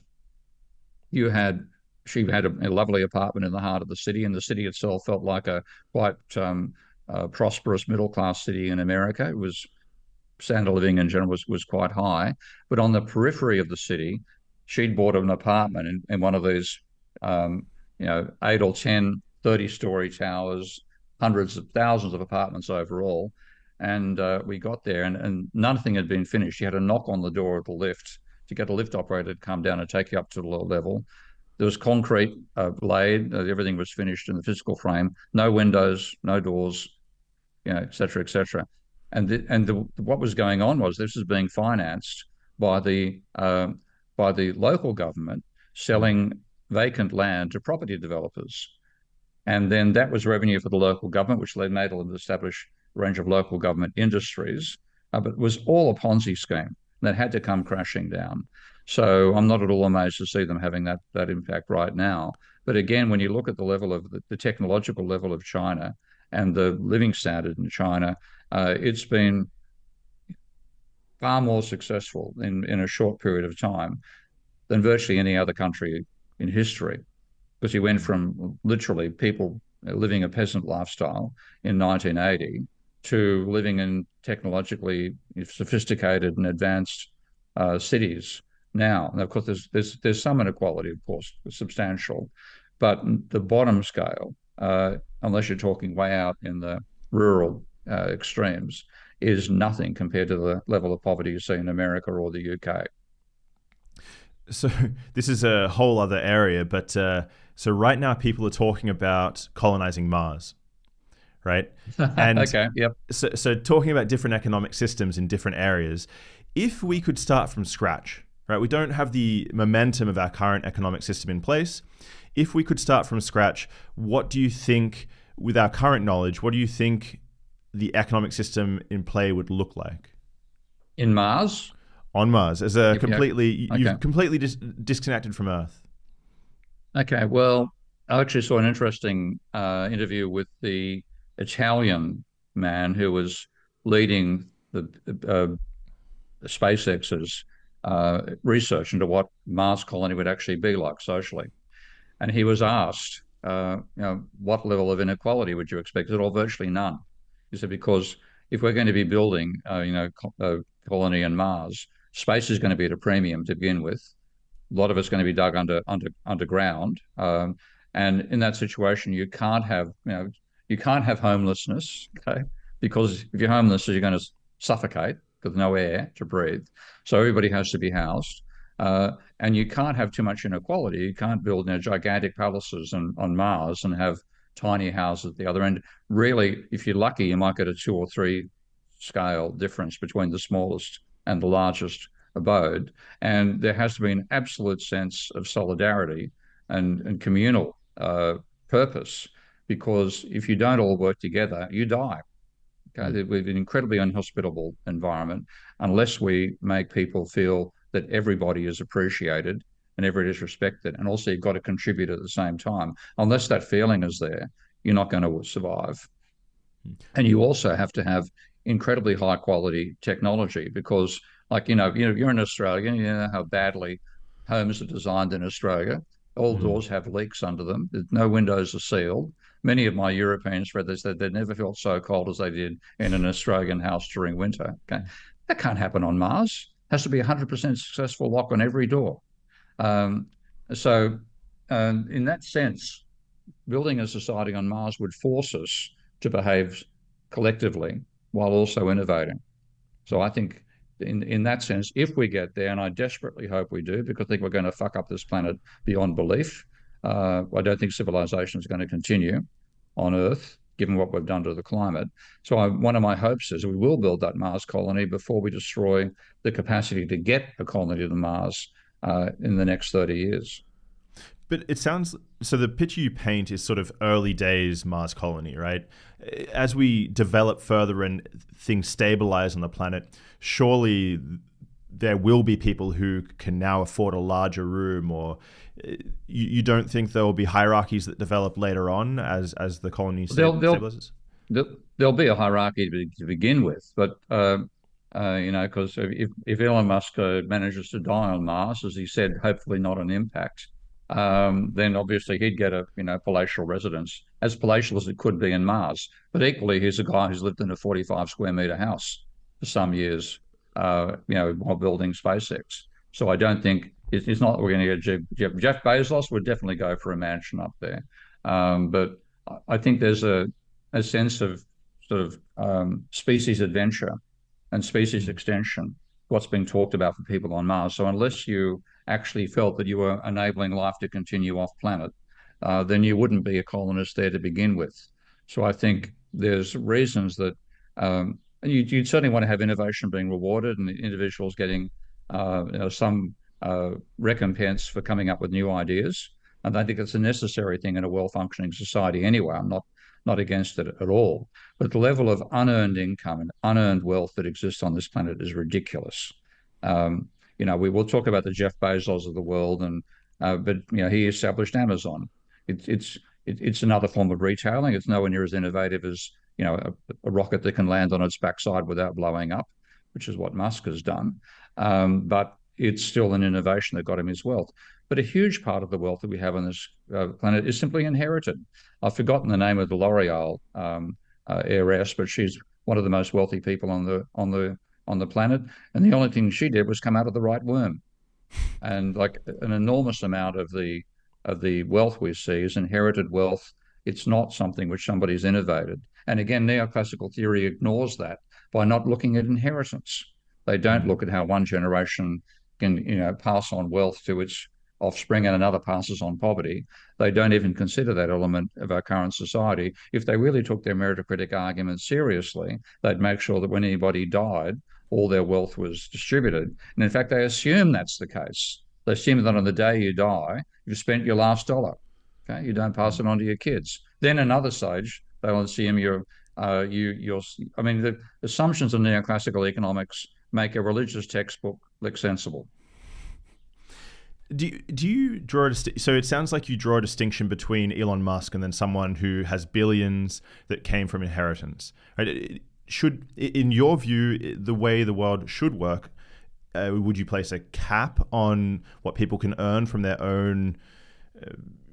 you had, she had a, a lovely apartment in the heart of the city, and the city itself felt like a quite um, uh, prosperous middle-class city in America. It was standard of living in general was, was quite high. But on the periphery of the city, she'd bought an apartment in, in one of these, um, you know, eight or ten thirty-story towers, hundreds of thousands of apartments overall. And uh, we got there and, and nothing had been finished. You had to knock on the door of the lift to get a lift operator to come down and take you up to the lower level. There was concrete uh, laid. Uh, everything was finished in the physical frame. No windows, no doors, you know, et cetera, et cetera. And the, and the, what was going on was this was being financed by the uh, by the local government selling vacant land to property developers, and then that was revenue for the local government, which led made them establish a range of local government industries. Uh, but it was all a Ponzi scheme that had to come crashing down. So I'm not at all amazed to see them having that that impact right now. But again, when you look at the level of the, the technological level of China and the living standard in China, uh, it's been far more successful in, in a short period of time. than virtually any other country in history, because he went from literally people living a peasant lifestyle in nineteen eighty to living in technologically sophisticated and advanced uh, cities now. And of course, there's, there's there's some inequality, of course, substantial, but the bottom scale, uh, unless you're talking way out in the rural uh, extremes, is nothing compared to the level of poverty you see in America or the U K. So this is a whole other area, but uh, so right now people are talking about colonizing Mars, right? And okay, yep. So, so talking about different economic systems in different areas, if we could start from scratch, right? We don't have the momentum of our current economic system in place. If we could start from scratch, what do you think, with our current knowledge, what do you think the economic system in play would look like? In Mars? On Mars, as a Yep, completely, yep. Okay. you've completely dis- disconnected from Earth. Okay, well, I actually saw an interesting uh, interview with the Italian man who was leading the uh, SpaceX's uh, research into what Mars colony would actually be like socially. And he was asked, uh, you know, what level of inequality would you expect? He said, "Oh, virtually none." He said, because if we're going to be building, uh, you know, a colony on Mars, space is going to be at a premium to begin with. A lot of it's going to be dug under under underground, um, and in that situation, you can't have you know you can't have homelessness, okay? Because if you're homeless, you're going to suffocate with no air to breathe. So everybody has to be housed, uh, and you can't have too much inequality. You can't build you know, gigantic palaces on, on Mars and have tiny houses at the other end. Really, if you're lucky, you might get a two or three scale difference between the smallest and the largest abode. And there has to be an absolute sense of solidarity and, and communal uh, purpose, because if you don't all work together, you die. Okay? We have an incredibly unhospitable environment unless we make people feel that everybody is appreciated and everybody is respected. And also you've got to contribute at the same time. Unless that feeling is there, you're not going to survive. And you also have to have incredibly high quality technology, because like, you know, you know, you're in Australia, you know how badly homes are designed in Australia. All mm-hmm. doors have leaks under them. No windows are sealed. Many of my European friends, they said they never felt so cold as they did in an Australian house during winter. Okay, that can't happen on Mars. It has to be a one hundred percent successful lock on every door. Um, so um, in that sense, building a society on Mars would force us to behave collectively while also innovating. So I think in, in that sense, if we get there, and I desperately hope we do, because I think we're going to fuck up this planet beyond belief. Uh, I don't think civilization is going to continue on Earth, given what we've done to the climate. So I, one of my hopes is we will build that Mars colony before we destroy the capacity to get a colony to Mars uh, in the next thirty years. But it sounds, so the picture you paint is sort of early days Mars colony, right? As we develop further and things stabilize on the planet, surely there will be people who can now afford a larger room, or you, you don't think there will be hierarchies that develop later on as, as the colony they'll, stabilizes? They'll, there'll be a hierarchy to, to begin with, but uh, uh, you know, because if, if Elon Musk uh, manages to die on Mars, as he said, hopefully not an impact, um, then obviously he'd get a you know palatial residence, as palatial as it could be in Mars. But equally, he's a guy who's lived in a forty-five square meter house for some years, uh, you know, while building SpaceX. So I don't think it's, it's not that we're going to get Jeff, Jeff, Jeff Bezos would definitely go for a mansion up there, um, but I think there's a a sense of sort of um, species adventure and species extension, what's being talked about for people on Mars. So unless you actually felt that you were enabling life to continue off planet, uh, then you wouldn't be a colonist there to begin with. So I think there's reasons that um, you, you'd certainly want to have innovation being rewarded and individuals getting uh, you know, some uh, recompense for coming up with new ideas. And I think it's a necessary thing in a well-functioning society anyway. I'm not not against it at all. But the level of unearned income and unearned wealth that exists on this planet is ridiculous. Um, you know, we will talk about the Jeff Bezos of the world, and uh, but you know, he established Amazon. It, it's it, it's another form of retailing. It's nowhere near as innovative as you know a, a rocket that can land on its backside without blowing up, which is what Musk has done. Um, but it's still an innovation that got him his wealth. But a huge part of the wealth that we have on this uh, planet is simply inherited. I've forgotten the name of the L'Oreal um, uh, heiress, but she's one of the most wealthy people on the on the on the planet, and the only thing she did was come out of the right womb. And like an enormous amount of the of the wealth we see is inherited wealth. It's not something which somebody's innovated. And again, neoclassical theory ignores that by not looking at inheritance. They don't look at how one generation can, you know, pass on wealth to its offspring and another passes on poverty. They don't even consider that element of our current society. If they really took their meritocratic argument seriously, they'd make sure that when anybody died, all their wealth was distributed. And in fact, they assume that's the case. They assume that on the day you die, you've spent your last dollar. Okay, you don't pass it on to your kids. Then another stage, they'll assume you're, uh, you, you're. I mean, the assumptions of neoclassical economics make a religious textbook look sensible. Do you, do you draw a disti- so it sounds like you draw a distinction between Elon Musk and then someone who has billions that came from inheritance, right? Should, in your view, the way the world should work, uh, would you place a cap on what people can earn from their own uh,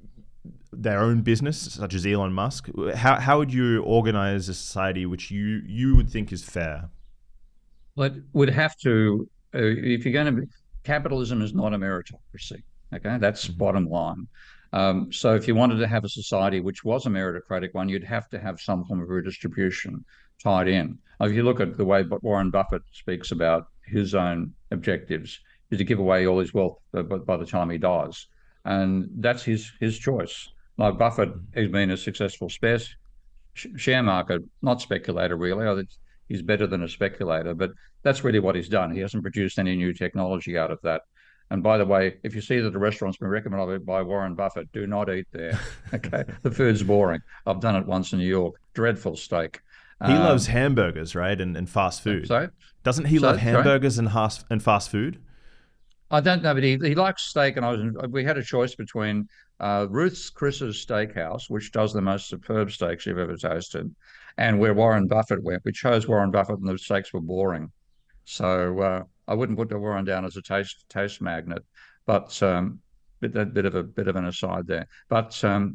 their own business, such as Elon Musk? How how would you organize a society which you you would think is fair? Well, it would have to, uh, if you're going to be, capitalism is not a meritocracy. Okay, that's mm-hmm. bottom line. Um, so if you wanted to have a society which was a meritocratic one, you'd have to have some form of redistribution tied in. If you look at the way Warren Buffett speaks about his own objectives, is to give away all his wealth by, by the time he dies. And that's his his choice. Like Buffett has been a successful space share market, not speculator really. He's better than a speculator, but that's really what he's done. He hasn't produced any new technology out of that. And by the way, if you see that a restaurant's been recommended by Warren Buffett, do not eat there. Okay, the food's boring. I've done it once in New York. Dreadful steak. He um, loves hamburgers, right, and, and fast food. So, doesn't he so, love hamburgers sorry? and fast and fast food? I don't know, but he, he likes steak, and I was in, we had a choice between uh, Ruth's Chris's Steakhouse, which does the most superb steaks you've ever tasted, and where Warren Buffett went. We chose Warren Buffett, and the steaks were boring. So uh, I wouldn't put Warren down as a taste taste magnet, but um, bit that bit of a bit of an aside there. But um,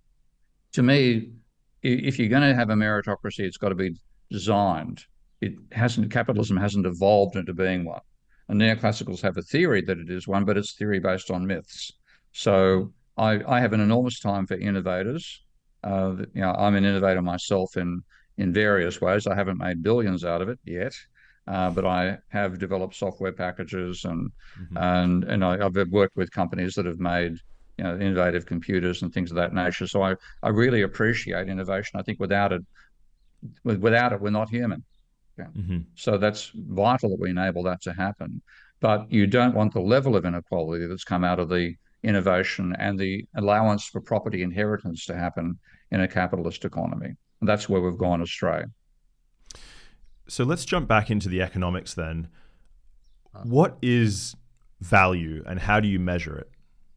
to me, if you're going to have a meritocracy, it's got to be designed. It hasn't. Capitalism hasn't evolved into being one. And neoclassicals have a theory that it is one, but it's theory based on myths. So I, I have an enormous time for innovators. Uh, you know, I'm an innovator myself in in various ways. I haven't made billions out of it yet, uh, but I have developed software packages and mm-hmm. and and I, I've worked with companies that have made you know innovative computers and things of that nature. So I I really appreciate innovation. I think without it, without it, we're not human. Okay. Mm-hmm. So that's vital that we enable that to happen. But you don't want the level of inequality that's come out of the innovation and the allowance for property inheritance to happen in a capitalist economy. And that's where we've gone astray. So let's jump back into the economics then. What is value and how do you measure it?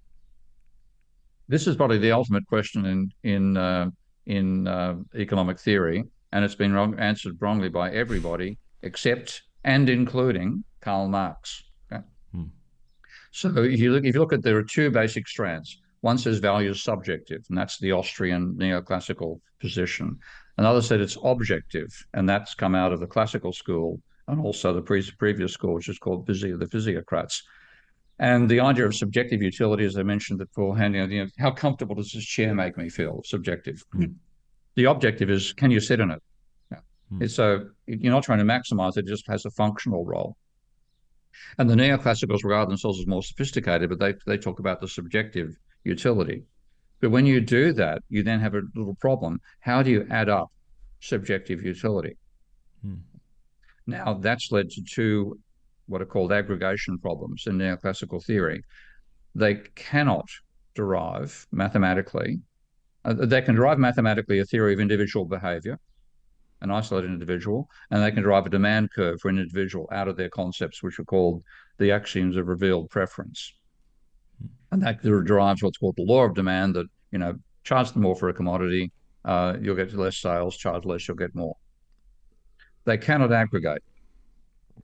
This is probably the ultimate question in in uh, in uh, economic theory. And it's been wrong, answered wrongly by everybody except and including Karl Marx. Okay? Hmm. So if you look, if you look at, there are two basic strands. One says value is subjective, and that's the Austrian neoclassical position. Another said it's objective, and that's come out of the classical school and also the pre- previous school, which is called physio, the physiocrats. And the idea of subjective utility, as I mentioned beforehand, you know, how comfortable does this chair make me feel? Subjective. Hmm. The objective is, can you sit in it? Yeah. Hmm. So you're not trying to maximize it, it just has a functional role. And the neoclassicals regard themselves as more sophisticated, but they, they talk about the subjective utility. But when you do that, you then have a little problem. How do you add up subjective utility? Hmm. Now, that's led to two what are called aggregation problems in neoclassical theory. They cannot derive mathematically Uh, they can derive mathematically a theory of individual behavior, an isolated individual, and they can derive a demand curve for an individual out of their concepts, which are called the axioms of revealed preference. And that derives what's called the law of demand, that, you know, charge more for a commodity, uh, you'll get less sales, charge less, you'll get more. They cannot aggregate.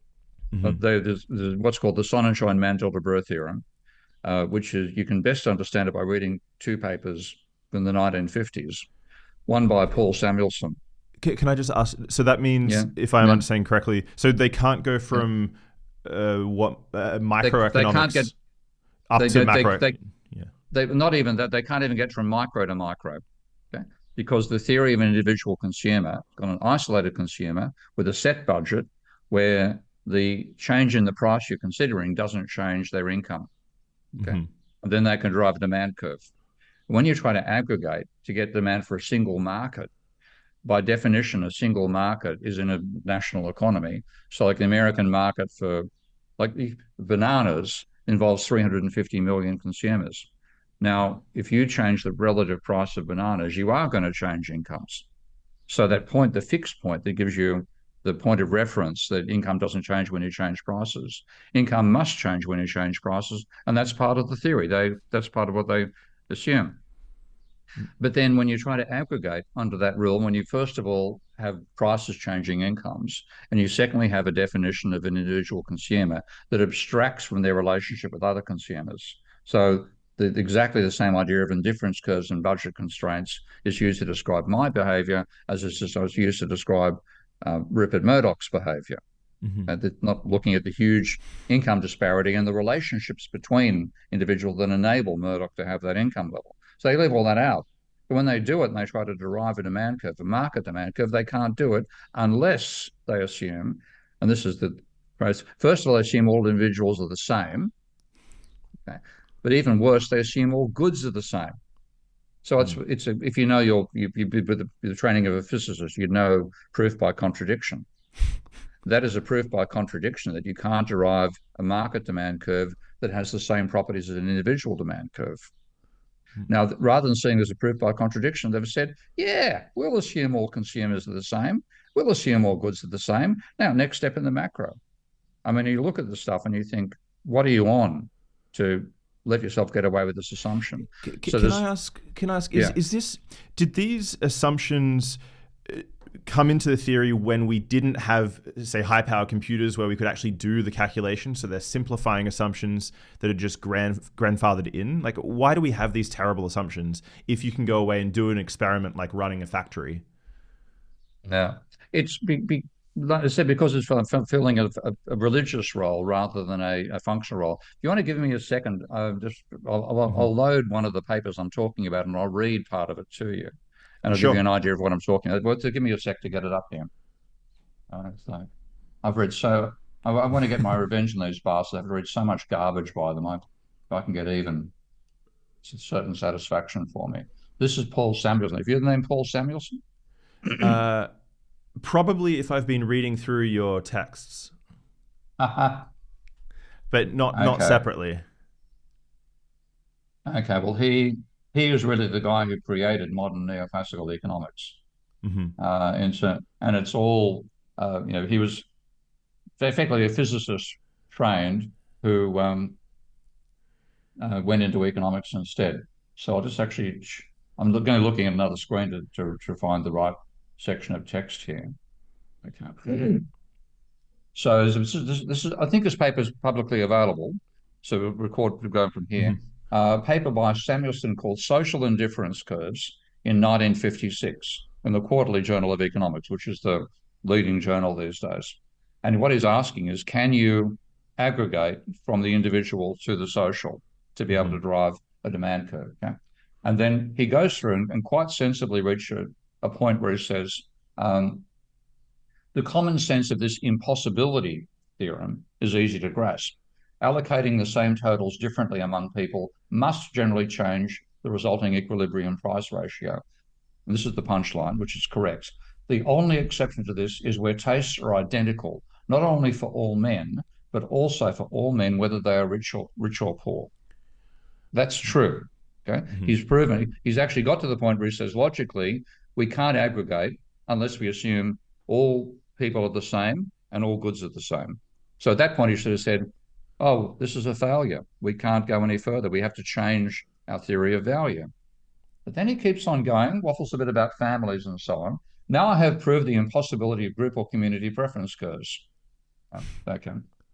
Mm-hmm. Uh, they, there's, there's what's called the Sonnenschein-Mann-Delbruck theorem, uh, which is, you can best understand it by reading two papers in the nineteen fifties, one by Paul Samuelson. Can I just ask, so that means, yeah. if I'm yeah. understanding correctly, so they can't go from yeah. uh, what uh, microeconomics they, they can't get, up they, to they, macro? They, they, yeah. they, not even that, they can't even get from micro to micro, okay? Because the theory of an individual consumer, got an isolated consumer with a set budget where the change in the price you're considering doesn't change their income, okay? Mm-hmm. And then they can drive a demand curve. When you try to aggregate to get demand for a single market, by definition, a single market is in a national economy. So like the American market for like the bananas involves three hundred fifty million consumers. Now, if you change the relative price of bananas, you are going to change incomes. So that point, the fixed point that gives you the point of reference that income doesn't change when you change prices. Income must change when you change prices. And that's part of the theory. They That's part of what they assume. But then when you try to aggregate under that rule, when you first of all have prices changing incomes, and you secondly have a definition of an individual consumer that abstracts from their relationship with other consumers. So the, exactly the same idea of indifference curves and budget constraints is used to describe my behavior as is used to describe uh, Rupert Murdoch's behavior. Mm-hmm. Uh, not looking at the huge income disparity and the relationships between individuals that enable Murdoch to have that income level. So they leave all that out. But when they do it and they try to derive a demand curve, a market demand curve, they can't do it unless they assume, and this is the first of all, they assume all individuals are the same. Okay. But even worse, they assume all goods are the same. So it's mm. it's a, if you know your you, you, with the, the training of a physicist, you know proof by contradiction. That is a proof by contradiction that you can't derive a market demand curve that has the same properties as an individual demand curve. Now, rather than seeing as a proof by contradiction, they've said, yeah, we'll assume all consumers are the same. We'll assume all goods are the same. Now, next step in the macro. I mean, you look at the stuff and you think, what are you on to let yourself get away with this assumption? Can, so can I ask, can I ask, is, yeah. is this, did these assumptions come into the theory when we didn't have, say, high-power computers where we could actually do the calculation? So they're simplifying assumptions that are just grand, grandfathered in. Like, why do we have these terrible assumptions if you can go away and do an experiment like running a factory? Yeah, it's be, be, like I said, because it's fulfilling a, a, a religious role rather than a, a functional role. If you want to give me a second, uh, just I'll, I'll, mm-hmm. I'll load one of the papers I'm talking about and I'll read part of it to you. And I'll sure. give you an idea of what I'm talking about. Well, so give me a sec to get it up here. Uh, so I've read so, I, I want to get my revenge on these bastards. I've read so much garbage by them. I, if I can get even, it's a certain satisfaction for me. This is Paul Samuelson. Have you heard the name Paul Samuelson? uh, probably if I've been reading through your texts. But not, okay. not separately. Okay, well, he... He was really the guy who created modern neoclassical economics. Mm-hmm. uh, and, so, and it's all, uh, you know, he was effectively a physicist trained who um, uh, went into economics instead. So I'll just actually, I'm going looking at another screen to, to, to find the right section of text here. Okay. Mm-hmm. So this is, this is, I think this paper is publicly available. So we'll record, we'll go from here. Mm-hmm. Uh, a paper by Samuelson called Social Indifference Curves in nineteen fifty-six in the Quarterly Journal of Economics, which is the leading journal these days. And what he's asking is, can you aggregate from the individual to the social to be able to drive a demand curve? Okay? And then he goes through and, and quite sensibly reaches a, a point where he says, um, the common sense of this impossibility theorem is easy to grasp. Allocating the same totals differently among people must generally change the resulting equilibrium price ratio. And this is the punchline, which is correct. The only exception to this is where tastes are identical, not only for all men, but also for all men, whether they are rich or rich or poor. That's true. Okay, mm-hmm. He's proven, he's actually got to the point where he says, logically, we can't aggregate unless we assume all people are the same and all goods are the same. So at that point, he should have said, oh, this is a failure. We can't go any further. We have to change our theory of value. But then he keeps on going, waffles a bit about families and so on. Now I have proved the impossibility of group or community preference curves. Okay.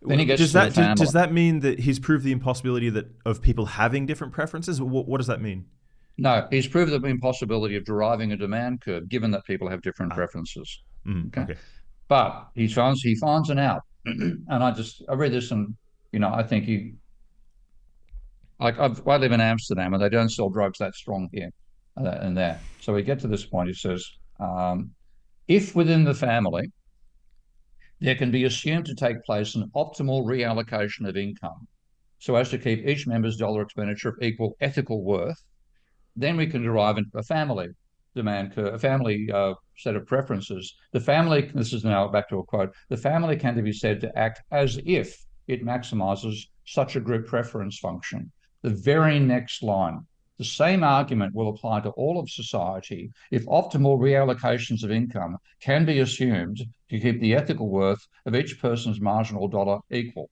Then he gets does to that the family. does, does that mean that he's proved the impossibility that of people having different preferences? What, what does that mean? No, he's proved the impossibility of deriving a demand curve, given that people have different Ah. preferences. Mm, Okay? okay. But he finds he finds an out, and I just I read this, and you know I think he like I've, I live in Amsterdam, and they don't sell drugs that strong here uh, and there. So we get to this point. He says, um, if within the family there can be assumed to take place an optimal reallocation of income, so as to keep each member's dollar expenditure of equal ethical worth, then we can derive a family demand curve, a family uh, set of preferences. The family, this is now back to a quote, the family can be said to act as if it maximizes such a group preference function. The very next line, the same argument will apply to all of society if optimal reallocations of income can be assumed to keep the ethical worth of each person's marginal dollar equal.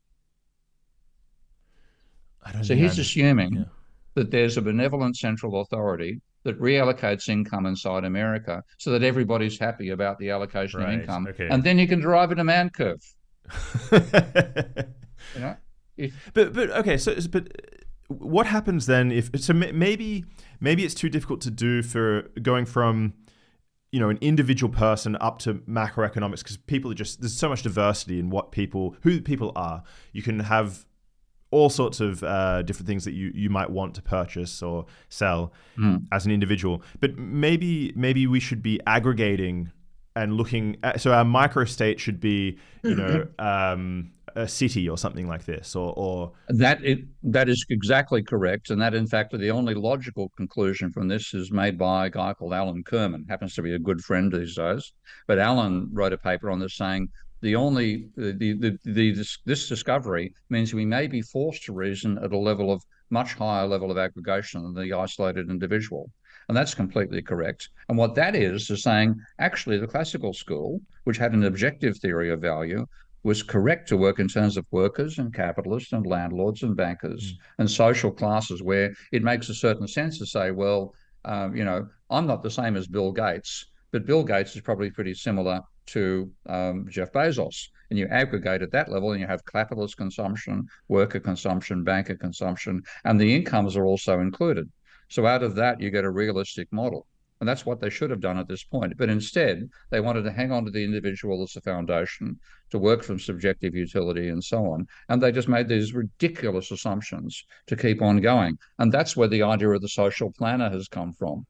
I don't So think I he's under- assuming yeah. that there's a benevolent central authority that reallocates income inside America so that everybody's happy about the allocation Right, of income. okay. And then you can derive a demand curve. You know, if, But but okay, so but what happens then if so maybe maybe it's too difficult to do for going from you know an individual person up to macroeconomics because people are just there's so much diversity in what people who people are. You can have all sorts of uh, different things that you, you might want to purchase or sell mm. as an individual. But maybe maybe we should be aggregating and looking at, so our microstate should be, you know, um, a city or something like this, or, or that it, that is exactly correct. And that, in fact, the only logical conclusion from this is made by a guy called Alan Kerman, happens to be a good friend these days. But Alan wrote a paper on this saying, The only the, the the this, this discovery means we may be forced to reason at a level of much higher level of aggregation than the isolated individual, and that's completely correct. And what that is is saying actually the classical school, which had an objective theory of value, was correct to work in terms of workers and capitalists and landlords and bankers mm. and social classes, where it makes a certain sense to say, well, um, you know, I'm not the same as Bill Gates, but Bill Gates is probably pretty similar to um, Jeff Bezos, and you aggregate at that level and you have capitalist consumption, worker consumption, banker consumption, and the incomes are also included. So out of that, you get a realistic model. And that's what they should have done at this point. But instead, they wanted to hang on to the individual as a foundation, to work from subjective utility and so on. And they just made these ridiculous assumptions to keep on going. And that's where the idea of the social planner has come from.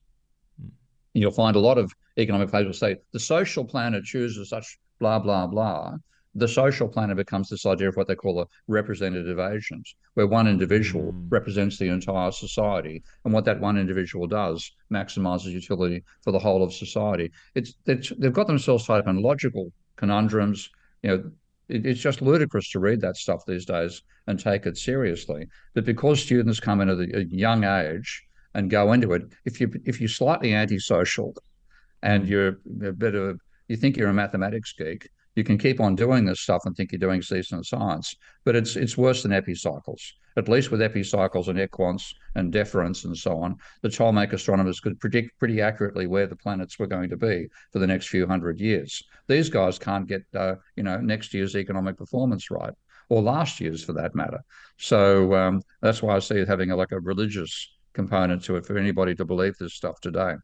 You'll find a lot of economic players will say the social planner chooses such blah, blah, blah. The social planner becomes this idea of what they call a representative agent, where one individual mm. represents the entire society. And what that one individual does maximizes utility for the whole of society. It's, it's they've got themselves tied up in logical conundrums. You know, it, it's just ludicrous to read that stuff these days and take it seriously. But because students come in at a young age and go into it, if you if you're slightly antisocial and you're a bit of you think you're a mathematics geek, you can keep on doing this stuff and think you're doing decent science. But it's it's worse than epicycles. At least with epicycles and equants and deference and so on, the Ptolemaic astronomers could predict pretty accurately where the planets were going to be for the next few hundred years. These guys can't get uh, you know next year's economic performance right, or last year's for that matter. So um, that's why I see it having a, like a religious component to it for anybody to believe this stuff today.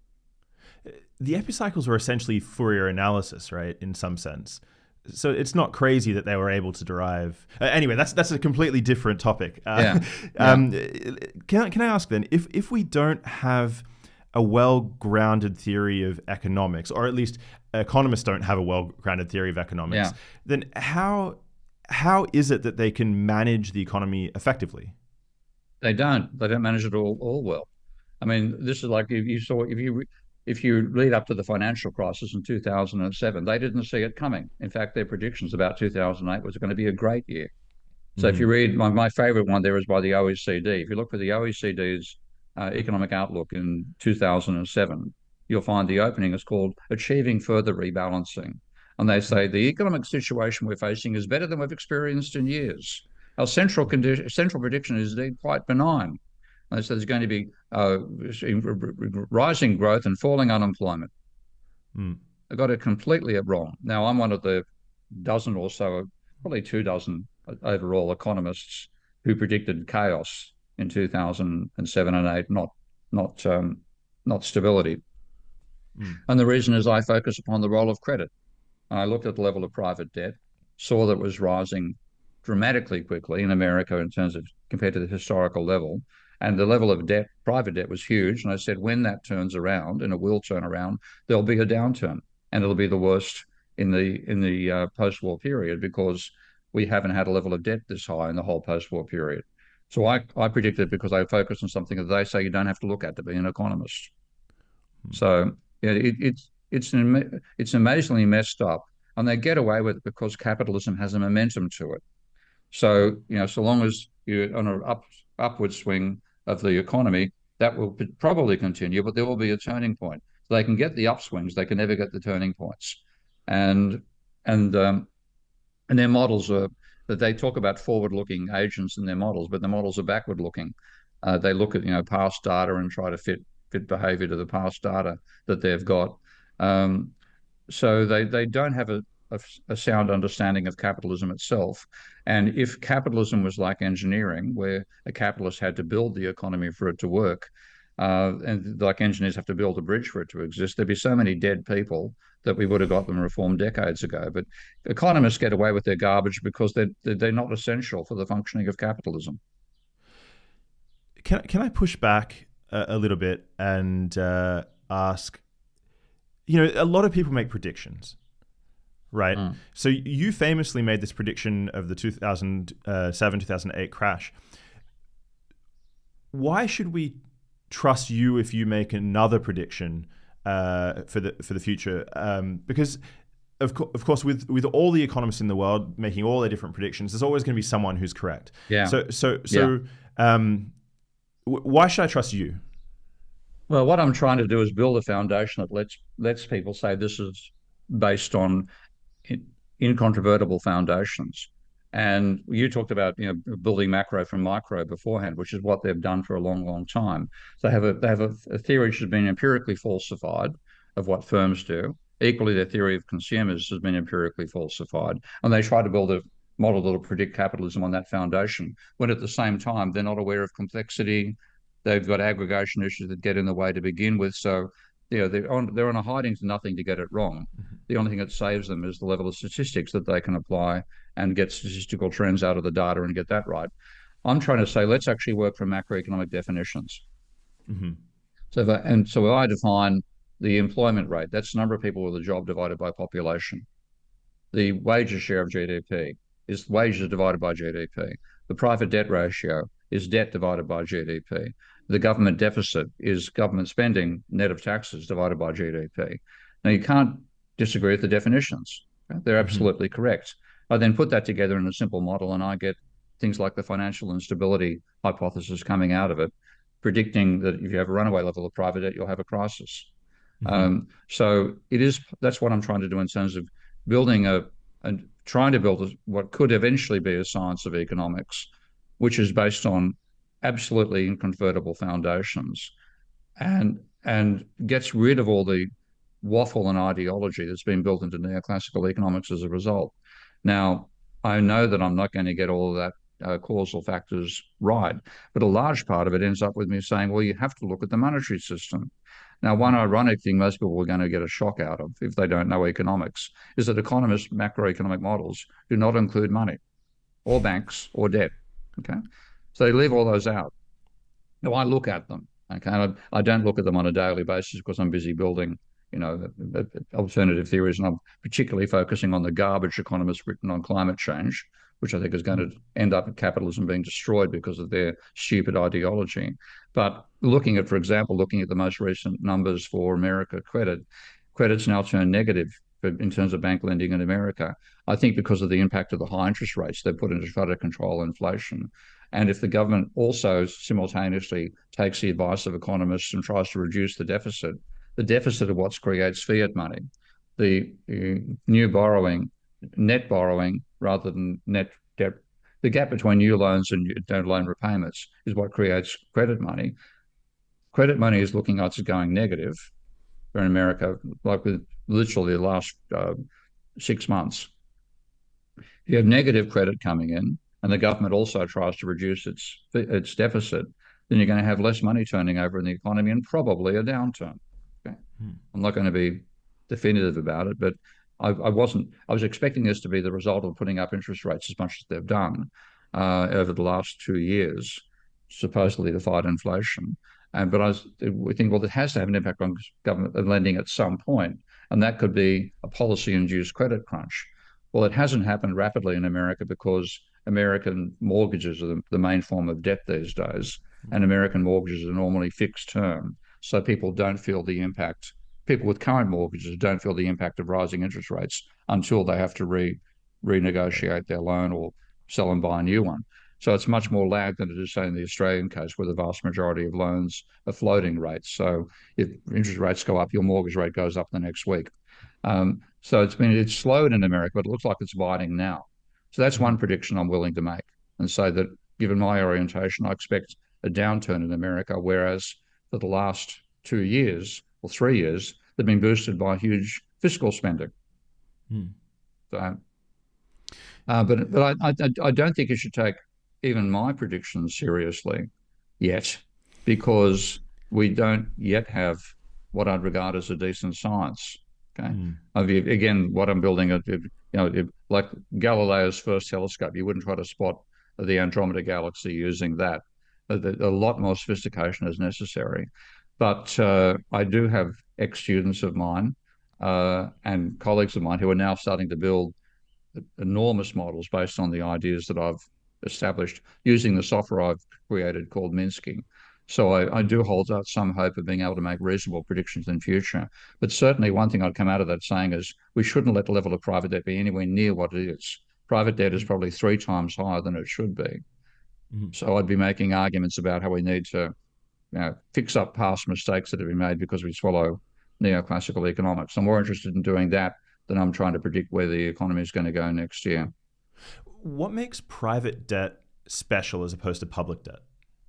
The epicycles were essentially Fourier analysis, right, in some sense. So it's not crazy that they were able to derive. Uh, anyway, that's that's a completely different topic. Uh, yeah. um, yeah. Can I, can I ask then, if if we don't have a well-grounded theory of economics, or at least economists don't have a well-grounded theory of economics, yeah. then how how is it that they can manage the economy effectively? They don't. They don't manage it all, all well. I mean, this is like if you saw if you if you lead up to the financial crisis in two thousand seven, they didn't see it coming. In fact, their predictions about two thousand eight was going to be a great year. So mm-hmm. if you read my, my favorite one there is by the O E C D. If you look for the O E C D's uh, economic outlook in two thousand seven, you'll find the opening is called Achieving Further Rebalancing. And they say the economic situation we're facing is better than we've experienced in years. Our central condition, central prediction is indeed quite benign. And so there's going to be uh, rising growth and falling unemployment. Mm. I got it completely wrong. Now, I'm one of the dozen or so probably two dozen overall economists who predicted chaos in two thousand seven and eight, not not um, not stability. Mm. And the reason is I focus upon the role of credit. I looked at the level of private debt, saw that it was rising dramatically quickly in America in terms of compared to the historical level. And the level of debt, private debt, was huge. And I said, when that turns around, and it will turn around, there'll be a downturn, and it'll be the worst in the in the uh, post-war period, because we haven't had a level of debt this high in the whole post-war period. So I, I predicted, because I focus on something that they say you don't have to look at to be an economist. Hmm. So yeah, it, it's it's an, it's amazingly messed up, and they get away with it because capitalism has a momentum to it. So you know, so long as you're on an up upward swing of the economy, that will probably continue, but there will be a turning point. So they can get the upswings, they can never get the turning points, and and um, and their models are that they talk about forward-looking agents in their models, but the models are backward-looking. Uh, they look at you know past data and try to fit fit behavior to the past data that they've got. Um, so they they don't have a A, a sound understanding of capitalism itself. And if capitalism was like engineering, where a capitalist had to build the economy for it to work, uh, and like engineers have to build a bridge for it to exist, there'd be so many dead people that we would have got them reformed decades ago. But economists get away with their garbage because they're, they're not essential for the functioning of capitalism. Can, can I push back a, a little bit and uh, ask, you know, a lot of people make predictions. Right. Mm. So you famously made this prediction of the two thousand seven, two thousand eight crash. Why should we trust you if you make another prediction uh, for the for the future? Um, because of, co- of course, with, with all the economists in the world making all their different predictions, there's always going to be someone who's correct. Yeah. So so so yeah. um, w- why should I trust you? Well, what I'm trying to do is build a foundation that lets lets people say this is based on incontrovertible foundations. And you talked about you know building macro from micro beforehand, which is what they've done for a long, long time. So they have a they have a, a theory which has been empirically falsified of what firms do. Equally, their theory of consumers has been empirically falsified, and they try to build a model that will predict capitalism on that foundation, when at the same time they're not aware of complexity. They've got aggregation issues that get in the way to begin with. So you know, they're on they're on a hiding to nothing to get it wrong. Mm-hmm. The only thing that saves them is the level of statistics that they can apply and get statistical trends out of the data and get that right. I'm trying to say, let's actually work from macroeconomic definitions. Mm-hmm. So, if I, and so if I define the employment rate, that's the number of people with a job divided by population. The wages share of G D P is wages divided by G D P. The private debt ratio is debt divided by G D P. The government deficit is government spending net of taxes divided by G D P. Now, you can't disagree with the definitions. They're absolutely mm-hmm. correct. I then put that together in a simple model, and I get things like the financial instability hypothesis coming out of it, predicting that if you have a runaway level of private debt, you'll have a crisis. Mm-hmm. Um, so it is. That's what I'm trying to do in terms of building a and trying to build a, what could eventually be a science of economics, which is based on absolutely incontrovertible foundations, and and gets rid of all the waffle and ideology that's been built into neoclassical economics as a result. Now, I know that I'm not going to get all of that uh, causal factors right, but a large part of it ends up with me saying, well, you have to look at the monetary system. Now, one ironic thing most people are going to get a shock out of if they don't know economics is that economists' macroeconomic models do not include money or banks or debt. Okay. So they leave all those out. Now, I look at them, okay? I, I don't look at them on a daily basis because I'm busy building, you know, alternative theories, and I'm particularly focusing on the garbage economists written on climate change, which I think is going to end up in capitalism being destroyed because of their stupid ideology. But looking at, for example, looking at the most recent numbers for America credit, credit's now turned negative in terms of bank lending in America, I think because of the impact of the high interest rates they've put in to try to control inflation. And if the government also simultaneously takes the advice of economists and tries to reduce the deficit, the deficit of what creates fiat money, the uh, new borrowing, net borrowing rather than net debt, the gap between new loans and new loan repayments is what creates credit money. Credit money is looking like it's going negative in America, like with literally the last uh, six months. you have negative credit coming in, and the government also tries to reduce its its deficit, then you're going to have less money turning over in the economy and probably a downturn. Okay? Hmm. I'm not going to be definitive about it, but I, I wasn't. I was expecting this to be the result of putting up interest rates as much as they've done uh, over the last two years, supposedly to fight inflation. And but I was, we think, well, it has to have an impact on government lending at some point, and that could be a policy-induced credit crunch. Well, it hasn't happened rapidly in America because American mortgages are the, the main form of debt these days, and American mortgages are normally fixed term, so people don't feel the impact. People with current mortgages don't feel the impact of rising interest rates until they have to re renegotiate their loan or sell and buy a new one. So it's much more lag than it is, say, in the Australian case, where the vast majority of loans are floating rates. So if interest rates go up, your mortgage rate goes up the next week. Um, so it's been it's slowed in America, but it looks like it's biting now. So that's one prediction I'm willing to make and say that, given my orientation, I expect a downturn in America, whereas for the last two years or three years, they've been boosted by huge fiscal spending. Hmm. So, uh, but but I, I I don't think you should take even my predictions seriously yet, because we don't yet have what I'd regard as a decent science. Okay, mm. I mean, again, what I'm building, you know, if, like Galileo's first telescope, you wouldn't try to spot the Andromeda galaxy using that. A, a lot more sophistication is necessary. But uh, I do have ex-students of mine uh, and colleagues of mine who are now starting to build enormous models based on the ideas that I've established using the software I've created called Minsky. So I, I do hold out some hope of being able to make reasonable predictions in future. But certainly one thing I'd come out of that saying is we shouldn't let the level of private debt be anywhere near what it is. Private debt is probably three times higher than it should be. Mm-hmm. So I'd be making arguments about how we need to you know, fix up past mistakes that have been made because we swallow neoclassical economics. I'm more interested in doing that than I'm trying to predict where the economy is going to go next year. What makes private debt special as opposed to public debt?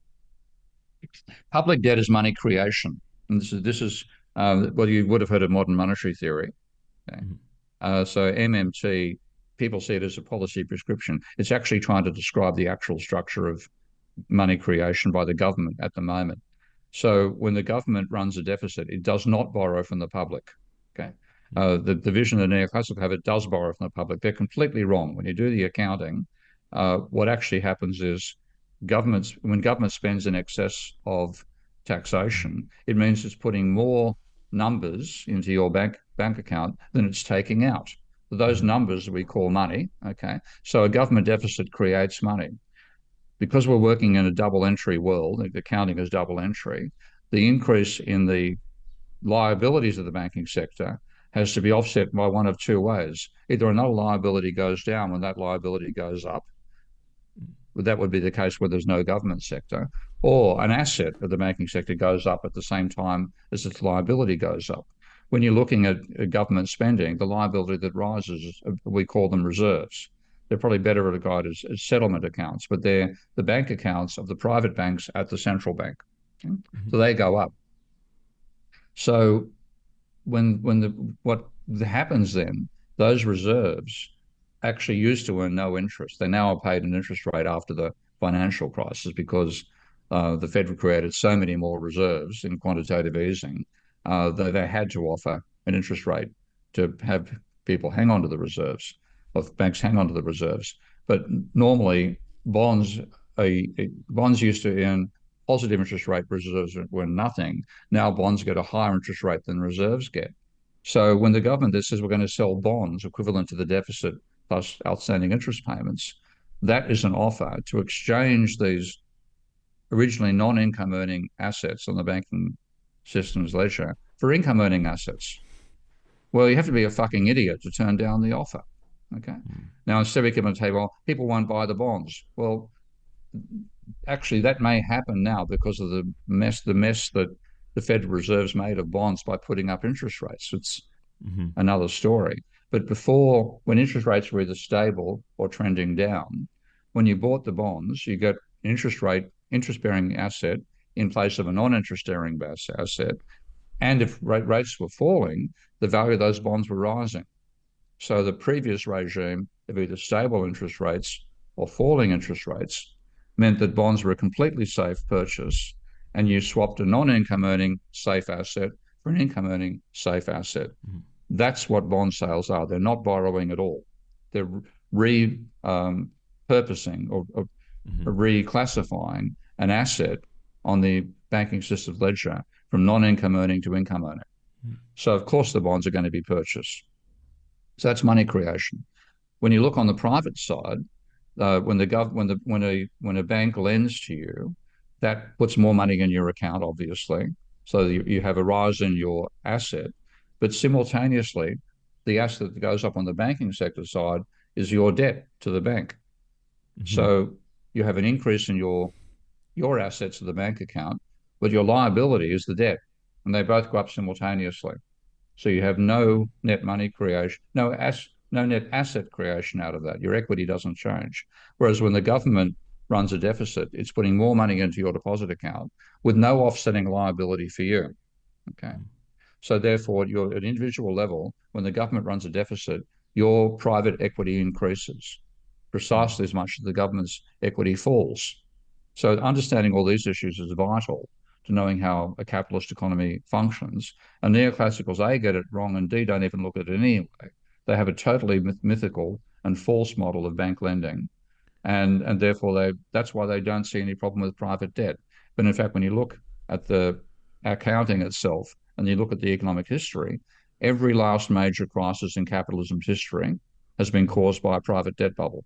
Public debt is money creation. And this is, this is uh, well, you would have heard of modern monetary theory. Okay? Mm-hmm. uh, so M M T, people see it as a policy prescription. It's actually trying to describe the actual structure of money creation by the government at the moment. So when the government runs a deficit, it does not borrow from the public. Okay, uh, the, the vision of the neoclassical have it does borrow from the public. They're completely wrong. When you do the accounting, uh, what actually happens is governments when government spends in excess of taxation, it means it's putting more numbers into your bank bank account than it's taking out. Those numbers we call money. Okay, so a government deficit creates money. Because we're working in a double entry world, the accounting is double entry, the increase in the liabilities of the banking sector has to be offset by one of two ways. Either another liability goes down when that liability goes up, that would be the case where there's no government sector, or an asset of the banking sector goes up at the same time as its liability goes up. When you're looking at government spending, the liability that rises, we call them reserves. They're probably better regarded as, as settlement accounts, but they're the bank accounts of the private banks at the central bank. Okay? Mm-hmm. So they go up. So when when the what happens then, those reserves actually used to earn no interest. They now are paid an interest rate after the financial crisis because uh, the Fed created so many more reserves in quantitative easing uh, that they had to offer an interest rate to have people hang on to the reserves. Of banks hang on to the reserves, but normally bonds, a, a, bonds used to earn positive interest rate, reserves were nothing. Now bonds get a higher interest rate than reserves get. So when the government that says we're going to sell bonds equivalent to the deficit plus outstanding interest payments, that is an offer to exchange these originally non-income earning assets on the banking system's ledger for income earning assets. Well, you have to be a fucking idiot to turn down the offer. Okay. Mm. Now, instead we come and say, well, people won't buy the bonds. Well, actually, that may happen now because of the mess, the mess that the Federal Reserve's made of bonds by putting up interest rates. It's mm-hmm. another story. But before, when interest rates were either stable or trending down, when you bought the bonds, you got interest rate, interest-bearing asset in place of a non-interest-bearing asset. And if rates were falling, the value of those bonds were rising. So the previous regime of either stable interest rates or falling interest rates meant that bonds were a completely safe purchase, and you swapped a non-income earning safe asset for an income earning safe asset. Mm-hmm. That's what bond sales are. They're not borrowing at all. They're re um, purposing or, or mm-hmm. reclassifying an asset on the banking system ledger from non-income earning to income earning. Mm-hmm. So of course the bonds are going to be purchased. So that's money creation. When you look on the private side, uh, when the gov when the when a when a bank lends to you, that puts more money in your account, obviously. So you, you have a rise in your asset, but simultaneously, the asset that goes up on the banking sector side is your debt to the bank. Mm-hmm. So you have an increase in your your assets to the bank account, but your liability is the debt, and they both go up simultaneously. So you have no net money creation, no as, no net asset creation out of that. Your equity doesn't change. Whereas when the government runs a deficit, it's putting more money into your deposit account with no offsetting liability for you. Okay. So therefore, you're at an individual level, when the government runs a deficit, your private equity increases precisely as much as the government's equity falls. So understanding all these issues is vital to knowing how a capitalist economy functions. And neoclassicals, A, get it wrong, and D, don't even look at it anyway. They have a totally myth mythical and false model of bank lending. And, and therefore, they, that's why they don't see any problem with private debt. But in fact, when you look at the accounting itself and you look at the economic history, every last major crisis in capitalism's history has been caused by a private debt bubble.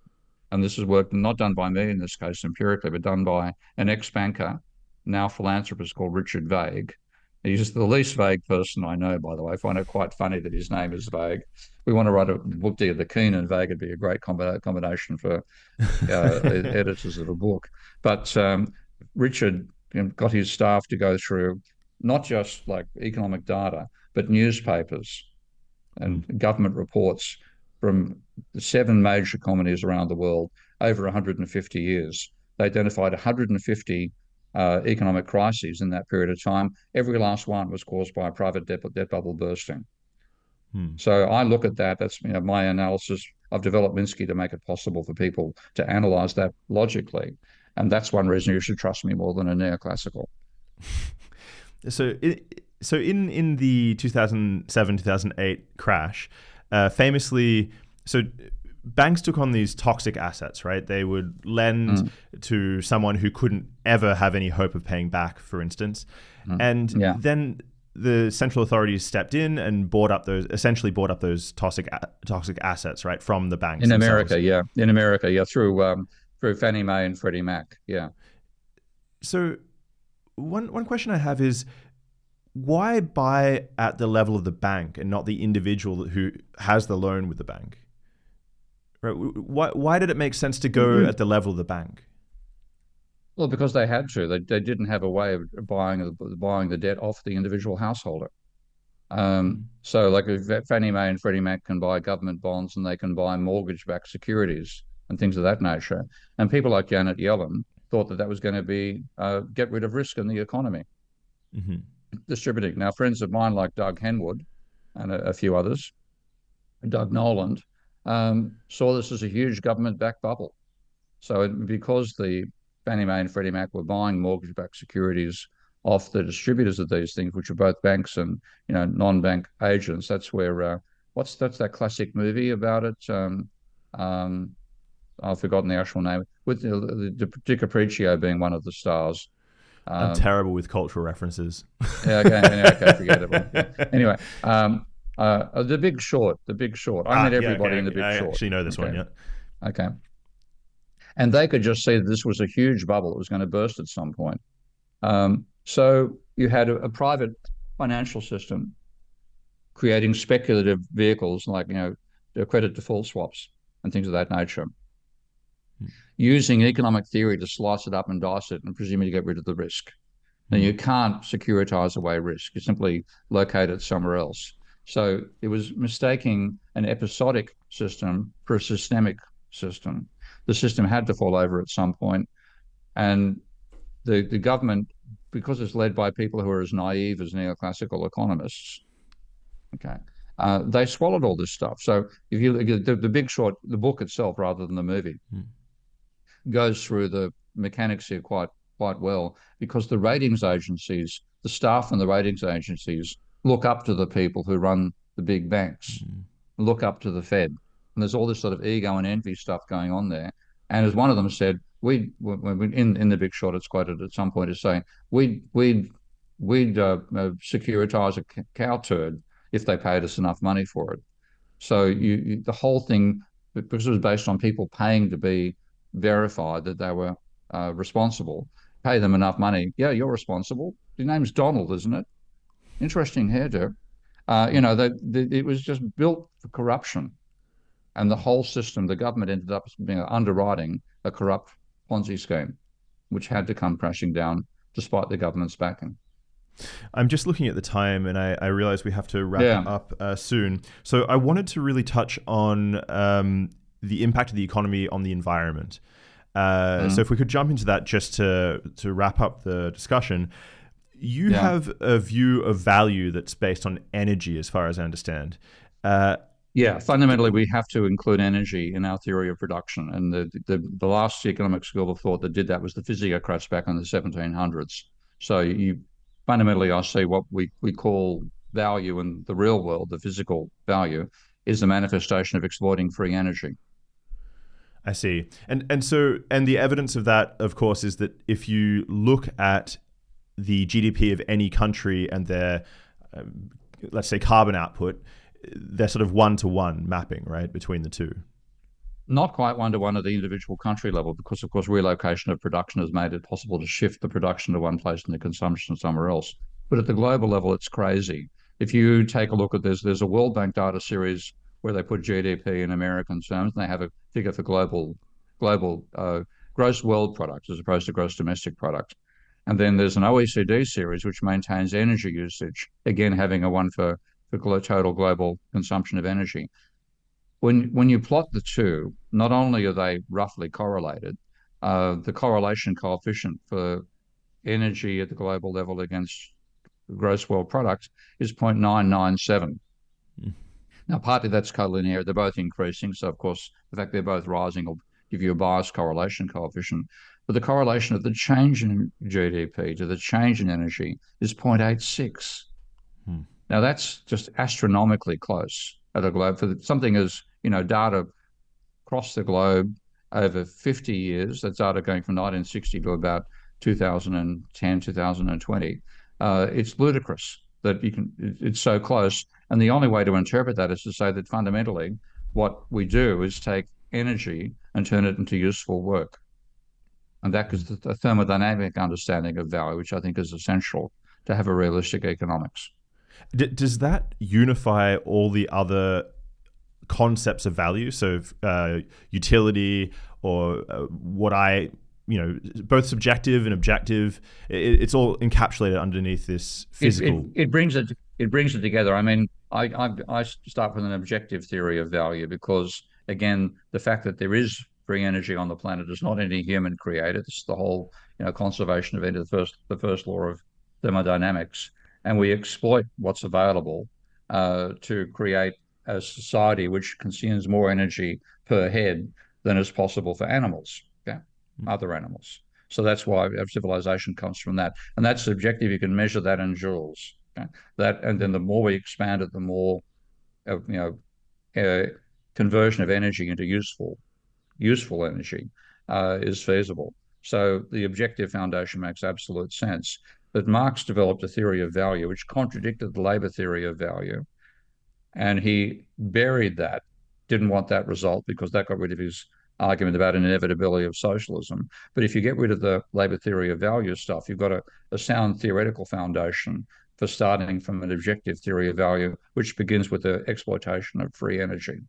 And this is work not done by me in this case empirically, but done by an ex-banker, now philanthropist called Richard Vague. He's the least vague person I know, by the way. I find it quite funny that his name is Vague. We want to write a book deal. The Keen and Vague would be a great combi combination for uh, editors of a book. But um, Richard got his staff to go through not just like economic data, but newspapers and government reports from the seven major economies around the world over one hundred fifty years. They identified one hundred fifty uh, economic crises in that period of time. Every last one was caused by a private debt, debt bubble bursting. Hmm. So I look at that. That's you know, my analysis. I've developed Minsky to make it possible for people to analyze that logically. And that's one reason you should trust me more than a neoclassical. So, it, so in, in the two thousand seven, two thousand eight crash, uh, famously, so banks took on these toxic assets, right? They would lend mm. to someone who couldn't ever have any hope of paying back, for instance. Mm. And yeah. then the central authorities stepped in and bought up those, essentially bought up those toxic toxic assets, right, from the banks. In themselves. America, yeah. In America, yeah, through um, through Fannie Mae and Freddie Mac, yeah. So one one question I have is, why buy at the level of the bank and not the individual who has the loan with the bank? Right? Why why did it make sense to go mm-hmm. at the level of the bank? Well, because they had to. They they didn't have a way of buying buying the debt off the individual householder. Um, so, like if Fannie Mae and Freddie Mac can buy government bonds and they can buy mortgage-backed securities and things of that nature, and people like Janet Yellen thought that that was going to be uh, get rid of risk in the economy. Mm-hmm. Distributing. Now, friends of mine like Doug Henwood and a, a few others, Doug Noland, um, saw this as a huge government-backed bubble. So, it, because the Fannie Mae and Freddie Mac were buying mortgage-backed securities off the distributors of these things, which are both banks and you know non-bank agents. That's where uh, what's that's that classic movie about it. Um, um, I've forgotten the actual name. With the, the, DiCaprio being one of the stars. Um, I'm terrible with cultural references. Yeah, okay, yeah, okay, forget it. Yeah. Anyway, um, uh, The Big Short. The Big Short. I ah, met everybody yeah, okay, in The Big I Short. I actually know this okay. one. Yeah. Okay. And they could just see that this was a huge bubble. It was going to burst at some point. Um, so you had a, a private financial system creating speculative vehicles like, you know, credit default swaps and things of that nature, hmm. using economic theory to slice it up and dice it and presumably get rid of the risk. Hmm. And you can't securitize away risk. You simply locate it somewhere else. So it was mistaking an episodic system for a systemic system. The system had to fall over at some point, and the, the government, because it's led by people who are as naive as neoclassical economists, okay, Uh, they swallowed all this stuff. So if you look at the, the Big Short, the book itself, rather than the movie, mm. goes through the mechanics here quite quite well, because the ratings agencies, the staff and the ratings agencies look up to the people who run the big banks, mm. look up to the Fed. And there's all this sort of ego and envy stuff going on there. And as one of them said, we, we in in the Big Short, it's quoted at some point as saying, we'd we'd we'd uh, uh, securitize a cow turd if they paid us enough money for it. So you, you the whole thing, because it was based on people paying to be verified that they were uh, responsible, pay them enough money. Yeah, you're responsible. Your name's Donald, isn't it? Interesting hairdo. Uh, you know, they, they, it was just built for corruption. And the whole system, the government ended up being underwriting a corrupt Ponzi scheme, which had to come crashing down despite the government's backing. I'm just looking at the time, and I, I realize we have to wrap yeah. up uh, soon. So I wanted to really touch on um, the impact of the economy on the environment. Uh, mm. So if we could jump into that just to to wrap up the discussion. You yeah. have a view of value that's based on energy, as far as I understand. Uh, yeah, fundamentally, we have to include energy in our theory of production. And the, the, the last economic school of thought that did that was the physiocrats back in the seventeen hundreds. So you fundamentally, I see what we, we call value in the real world, the physical value, is the manifestation of exploiting free energy. I see. And and so, and the evidence of that, of course, is that if you look at the G D P of any country and their, um, let's say, carbon output, they're sort of one-to-one mapping, right, between the two. Not quite one-to-one at the individual country level, because, of course, relocation of production has made it possible to shift the production to one place and the consumption somewhere else. But at the global level, it's crazy. If you take a look at this, there's a World Bank data series where they put G D P in American terms, and they have a figure for global global uh, gross world product as opposed to gross domestic product. And then there's an O E C D series which maintains energy usage, again having a one for, for total global consumption of energy. When when you plot the two, not only are they roughly correlated, uh, the correlation coefficient for energy at the global level against gross world product is zero point nine nine seven. Mm. Now, partly that's collinear. They're both increasing. So, of course, the fact they're both rising will give you a biased correlation coefficient. But the correlation of the change in G D P to the change in energy is zero point eight six. Hmm. Now, that's just astronomically close at a globe. For something as, you know, data across the globe over fifty years, that's data going from nineteen sixty to about two thousand ten, two thousand twenty. Uh, it's ludicrous that you can, it's so close. And the only way to interpret that is to say that fundamentally what we do is take energy and turn it into useful work. And that is a thermodynamic understanding of value, which I think is essential to have a realistic economics. D- does that unify all the other concepts of value? So uh, utility or uh, what I, you know, both subjective and objective, it, it's all encapsulated underneath this physical. It, it, it brings it it brings it together. I mean, I, I I start with an objective theory of value because, again, the fact that there is free energy on the planet is not any human created. It's the whole, you know, conservation of energy, the first the first law of thermodynamics, and we exploit what's available uh, to create a society which consumes more energy per head than is possible for animals, okay? Mm. Other animals. So that's why our civilization comes from that, and that's subjective. You can measure that in joules. Okay? That, and then the more we expand it, the more, uh, you know, uh, conversion of energy into useful. useful energy uh, is feasible. So the objective foundation makes absolute sense. But Marx developed a theory of value which contradicted the labor theory of value. And he buried that, didn't want that result because that got rid of his argument about an inevitability of socialism. But if you get rid of the labor theory of value stuff, you've got a, a sound theoretical foundation for starting from an objective theory of value, which begins with the exploitation of free energy.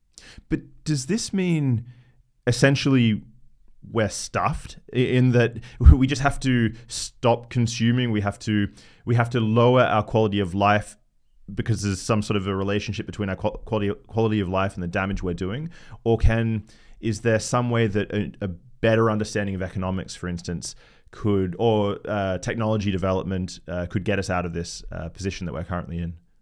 But does this mean essentially we're stuffed in that we just have to stop consuming, we have to we have to lower our quality of life because there's some sort of a relationship between our quality quality of life and the damage we're doing? Or can is there some way that a, a better understanding of economics, for instance, could or uh, technology development uh, could get us out of this uh, position that we're currently in?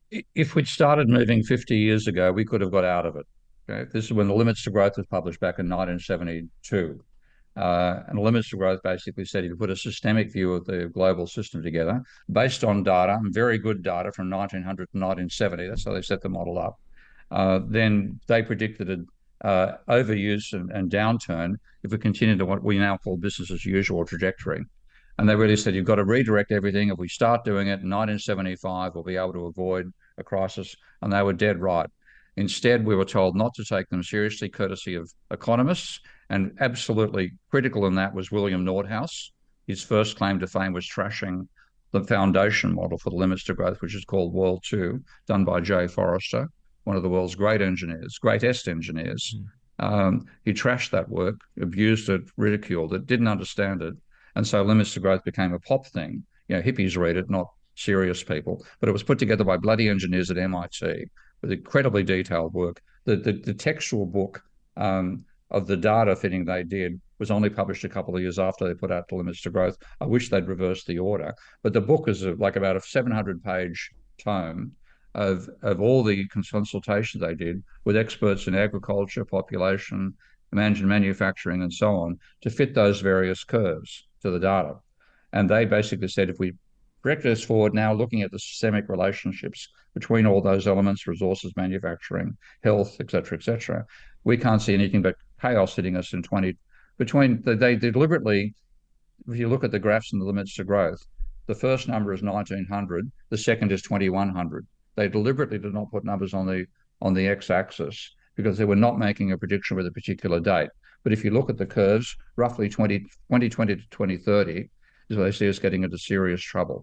If we'd started moving fifty years ago, we could have got out of it. Okay? This is when the Limits to Growth was published back in nineteen seventy-two. Uh, and the Limits to Growth basically said if you put a systemic view of the global system together, based on data, very good data from nineteen hundred to nineteen seventy, that's how they set the model up, uh, then they predicted a uh, overuse and, and downturn if we continue to what we now call business as usual trajectory. And they really said, you've got to redirect everything. If we start doing it in nineteen seventy-five, we'll be able to avoid a crisis. And they were dead right. Instead, we were told not to take them seriously, courtesy of economists. And absolutely critical in that was William Nordhaus. His first claim to fame was trashing the foundation model for the Limits to Growth, which is called World two, done by Jay Forrester, one of the world's great engineers, greatest engineers. Mm. Um, he trashed that work, abused it, ridiculed it, didn't understand it. And so Limits to Growth became a pop thing. You know, hippies read it, not serious people. But it was put together by bloody engineers at M I T with incredibly detailed work. The, the, the textual book um, of the data fitting they did was only published a couple of years after they put out the Limits to Growth. I wish they'd reversed the order. But the book is like about a seven hundred page tome of, of all the consultations they did with experts in agriculture, population, management, manufacturing, and so on, to fit those various curves to the data. And they basically said, if we project this forward now, looking at the systemic relationships between all those elements, resources, manufacturing, health, et cetera, et cetera, we can't see anything but chaos hitting us in twenty. Between, they deliberately, if you look at the graphs and the Limits to Growth, the first number is nineteen hundred, the second is twenty-one hundred. They deliberately did not put numbers on the on the x-axis because they were not making a prediction with a particular date. But if you look at the curves, roughly twenty twenty to twenty thirty is where they see us getting into serious trouble.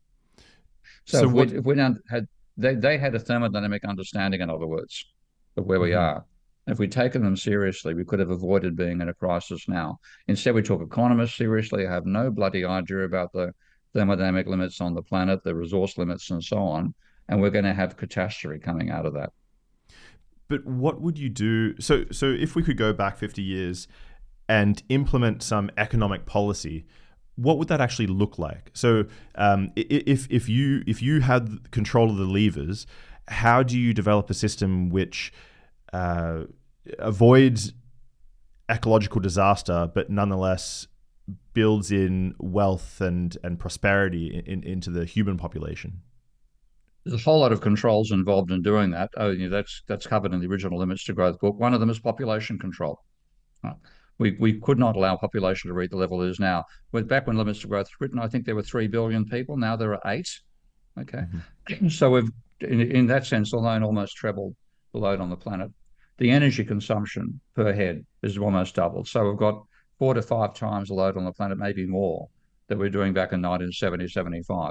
So, so if, what, we, if we had, they, they had a thermodynamic understanding, in other words, of where mm-hmm. we are. And if we'd taken them seriously, we could have avoided being in a crisis now. Instead, we took economists seriously, have no bloody idea about the thermodynamic limits on the planet, the resource limits, and so on. And we're going to have catastrophe coming out of that. But what would you do? So, so if we could go back fifty years and implement some economic policy, what would that actually look like? So, um, if if you if you had control of the levers, how do you develop a system which uh, avoids ecological disaster, but nonetheless builds in wealth and and prosperity in, into the human population? There's a whole lot of controls involved in doing that. Oh, you know, that's that's covered in the original Limits to Growth book. One of them is population control. Right. We we could not allow population to reach the level it is now. But back when Limits to Growth was written, I think there were three billion people. Now there are eight. Okay, mm-hmm. So we've in, in that sense alone almost trebled the load on the planet. The energy consumption per head is almost doubled. So we've got four to five times the load on the planet, maybe more, that we were doing back in nineteen seventy, seventy-five.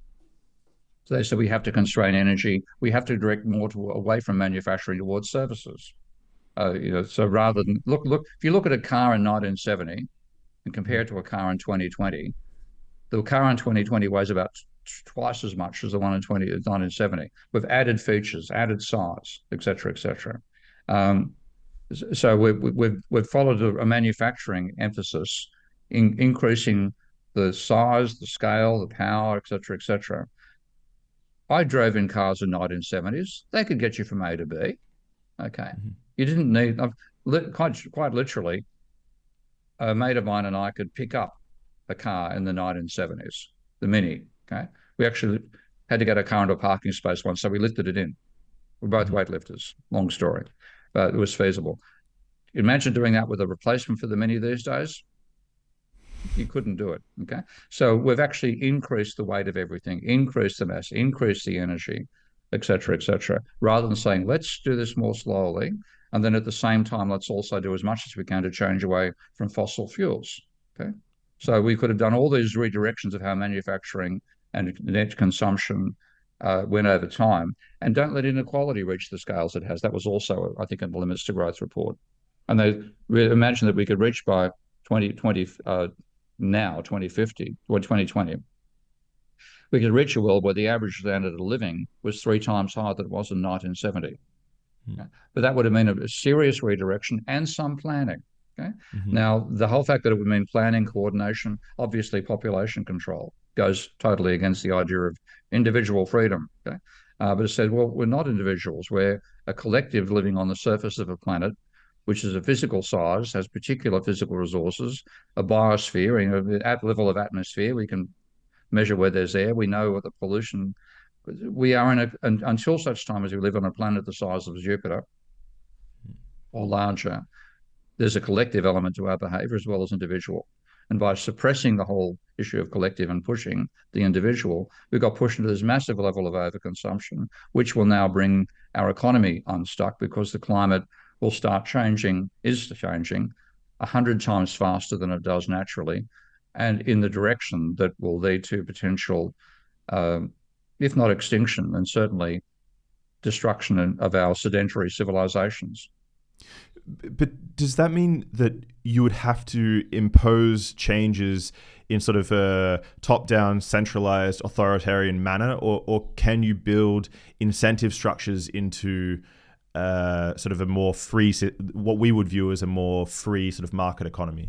So they said we have to constrain energy. We have to direct more to, away from manufacturing towards services. Uh, you know, so rather than look, look. If you look at a car in nineteen seventy and compare it to a car in twenty twenty, the car in twenty twenty weighs about twice as much as the one in nineteen seventy. We've added features, added size, et cetera, et cetera. Um, so we've we've we've followed a, a manufacturing emphasis in increasing the size, the scale, the power, et cetera, et cetera. I drove in cars in nineteen seventies. They could get you from A to B. Okay. Mm-hmm. You didn't need, I've, quite, quite literally, a mate of mine and I could pick up a car in the nineteen seventies, the Mini. Okay. We actually had to get a car into a parking space once, so we lifted it in. We're both mm-hmm. weightlifters. Long story. But it was feasible. Imagine doing that with a replacement for the Mini these days. You couldn't do it, okay? So we've actually increased the weight of everything, increased the mass, increased the energy, et cetera, et cetera, rather than saying, let's do this more slowly. And then at the same time, let's also do as much as we can to change away from fossil fuels, okay? So we could have done all these redirections of how manufacturing and net consumption uh, went over time. And don't let inequality reach the scales it has. That was also, I think, in the Limits to Growth report. And they imagine that we could reach by twenty twenty, uh, now twenty fifty or twenty twenty, we could reach a world where the average standard of living was three times higher than it was in nineteen seventy. Mm. But that would have meant a serious redirection and some planning. Okay. Mm-hmm. Now, the whole fact that it would mean planning, coordination, obviously population control goes totally against the idea of individual freedom. Okay. Uh, but it said, well, we're not individuals. We're a collective living on the surface of a planet, which is a physical size, has particular physical resources, a biosphere. You know, at level of atmosphere, we can measure where there's air. We know what the pollution. We are in a, and until such time as we live on a planet the size of Jupiter or larger, there's a collective element to our behavior as well as individual. And by suppressing the whole issue of collective and pushing the individual, we got pushed into this massive level of overconsumption, which will now bring our economy unstuck because the climate will start changing, is changing, a hundred times faster than it does naturally, and in the direction that will lead to potential, uh, if not extinction, then certainly destruction of our sedentary civilizations. But does that mean that you would have to impose changes in sort of a top-down, centralized, authoritarian manner, or, or can you build incentive structures into uh, sort of a more free, what we would view as a more free sort of market economy?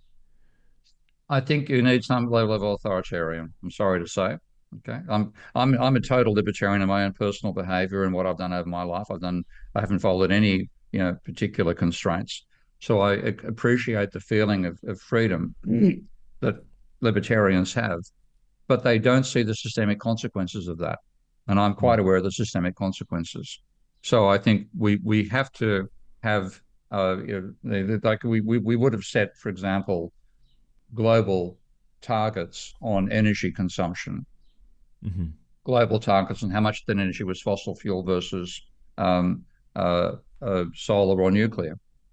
I think you need some level of authoritarian. I'm sorry to say. Okay, I'm I'm I'm a total libertarian in my own personal behaviour and what I've done over my life. I've done I haven't followed any you know particular constraints. So I appreciate the feeling of, of freedom that libertarians have, but they don't see the systemic consequences of that. And I'm quite aware of the systemic consequences. So I think we we have to have uh, you know, like we, we we would have set, for example, global targets on energy consumption. Mm-hmm. Global targets on how much that energy was fossil fuel versus um, uh, uh, solar or nuclear,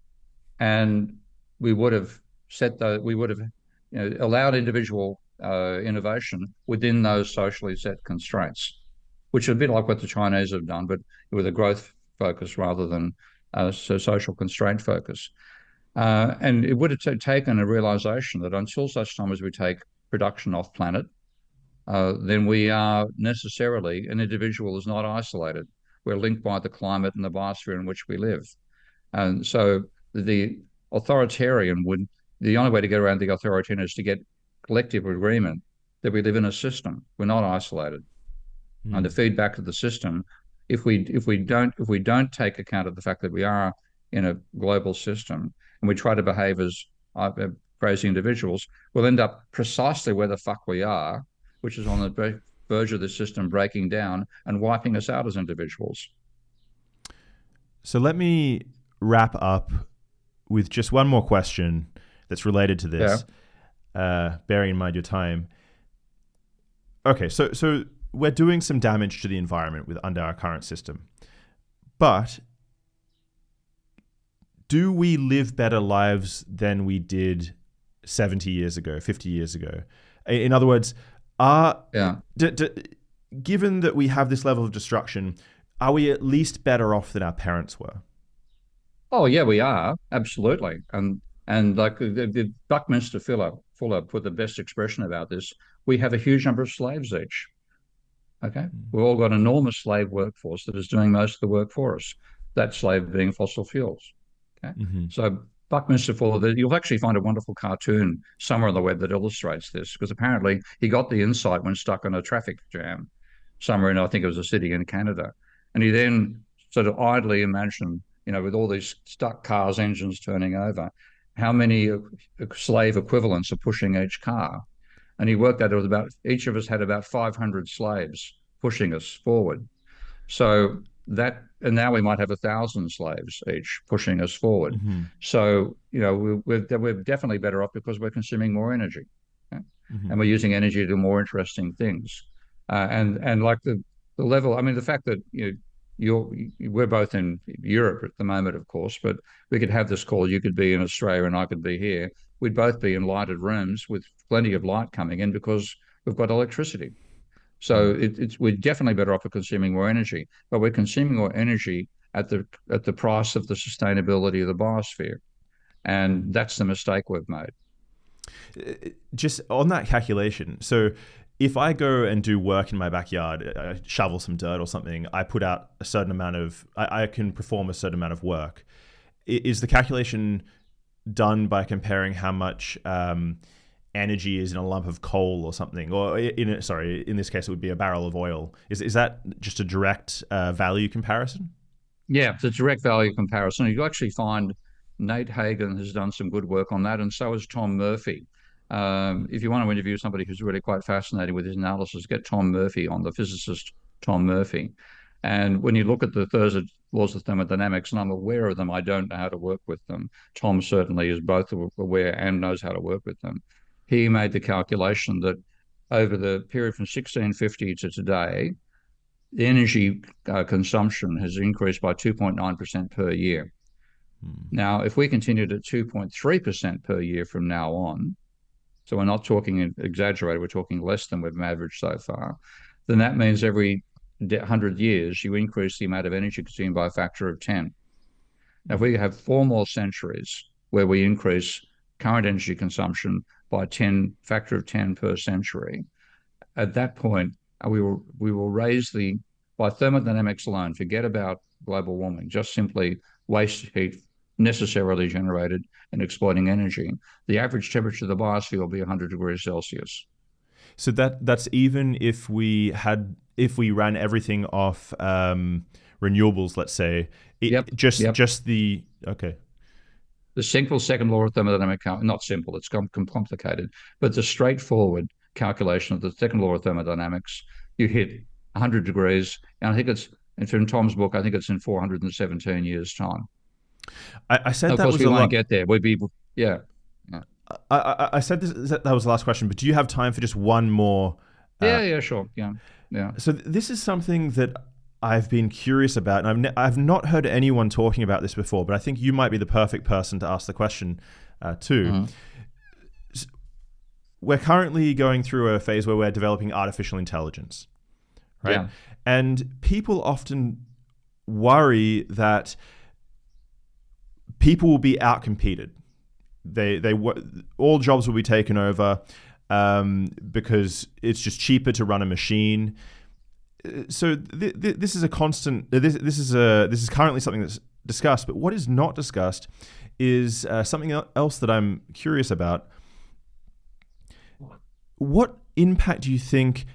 and we would have set the we would have you know, allowed individual uh, innovation within those socially set constraints, which is a bit like what the Chinese have done, but with a growth focus rather than a so social constraint focus. Uh, and it would have t- taken a realization that until such time as we take production off planet, Uh, then we are necessarily, an individual is not isolated. We're linked by the climate and the biosphere in which we live. And so the authoritarian would, the only way to get around the authoritarian is to get collective agreement that we live in a system. We're not isolated. Mm. And the feedback of the system, if we if we don't if we don't take account of the fact that we are in a global system and we try to behave as uh, crazy individuals, we'll end up precisely where the fuck we are, which is on the verge of the system breaking down and wiping us out as individuals. So let me wrap up with just one more question that's related to this, yeah. uh, bearing in mind your time. Okay, so so we're doing some damage to the environment with under our current system, but do we live better lives than we did seventy years ago, fifty years ago? In other words, Are, yeah. d- d- given that we have this level of destruction, are we at least better off than our parents were? Oh yeah, we are absolutely, and and like the, the Buckminster Fuller, Fuller put the best expression about this. We have a huge number of slaves each. Okay, mm. We've all got an enormous slave workforce that is doing most of the work for us. That slave being fossil fuels. Okay, mm-hmm. So Buckminster Fuller, you'll actually find a wonderful cartoon somewhere on the web that illustrates this, because apparently he got the insight when stuck on a traffic jam somewhere in, I think it was a city in Canada. And he then sort of idly imagined, you know, with all these stuck cars, engines turning over, how many slave equivalents are pushing each car. And he worked out it was about, each of us had about five hundred slaves pushing us forward. So that, and now we might have a thousand slaves each pushing us forward. Mm-hmm. So, you know, we, we're, we're definitely better off because we're consuming more energy, okay? Mm-hmm. And we're using energy to do more interesting things. Uh, and and like the, the level, I mean, the fact that you know, you're, we're both in Europe at the moment, of course, but we could have this call. You could be in Australia and I could be here. We'd both be in lighted rooms with plenty of light coming in because we've got electricity. So it, it's we're definitely better off for consuming more energy, but we're consuming more energy at the at the price of the sustainability of the biosphere, and that's the mistake we've made. Just on that calculation, so if I go and do work in my backyard, I shovel some dirt or something, I put out a certain amount of, I, I can perform a certain amount of work. Is the calculation done by comparing how much um, energy is in a lump of coal or something, or in a, sorry, in this case, it would be a barrel of oil. Is is that just a direct uh, value comparison? Yeah, it's a direct value comparison. You actually find Nate Hagen has done some good work on that, and so has Tom Murphy. Um, if you want to interview somebody who's really quite fascinating with his analysis, get Tom Murphy on, the physicist Tom Murphy. And when you look at the Thursday laws of thermodynamics, and I'm aware of them, I don't know how to work with them. Tom certainly is both aware and knows how to work with them. He made the calculation that over the period from sixteen fifty to today, the energy uh, consumption has increased by two point nine percent per year. Hmm. Now, if we continued at two point three percent per year from now on, so we're not talking exaggerated, we're talking less than we've averaged so far, then that means every one hundred years you increase the amount of energy consumed by a factor of ten. Now, if we have four more centuries where we increase current energy consumption by ten, factor of ten per century, at that point, we will we will raise the, by thermodynamics alone, forget about global warming, just simply waste heat necessarily generated and exploiting energy, the average temperature of the biosphere will be one hundred degrees Celsius. So that that's even if we had if we ran everything off um, renewables, let's say, it, yep. just yep. just the okay. The simple second law of thermodynamics, not simple, it's complicated, but the straightforward calculation of the second law of thermodynamics, you hit one hundred degrees, and I think it's, and from Tom's book, I think it's in four hundred seventeen years' time. I, I said of that course was we a won't lot. get there. We'd be, yeah. yeah. I, I, I said this, that was the last question, but do you have time for just one more? Uh, yeah, yeah, sure, yeah, yeah. So th- this is something that I've been curious about, and I've ne- I've not heard anyone talking about this before, but I think you might be the perfect person to ask the question uh, too. Mm-hmm. So we're currently going through a phase where we're developing artificial intelligence, right? Yeah. And people often worry that people will be outcompeted. They they all jobs will be taken over um, because it's just cheaper to run a machine. So th- th- this is a constant. This this is a this is currently something that's discussed. But what is not discussed is uh, something else that I'm curious about. What impact do you think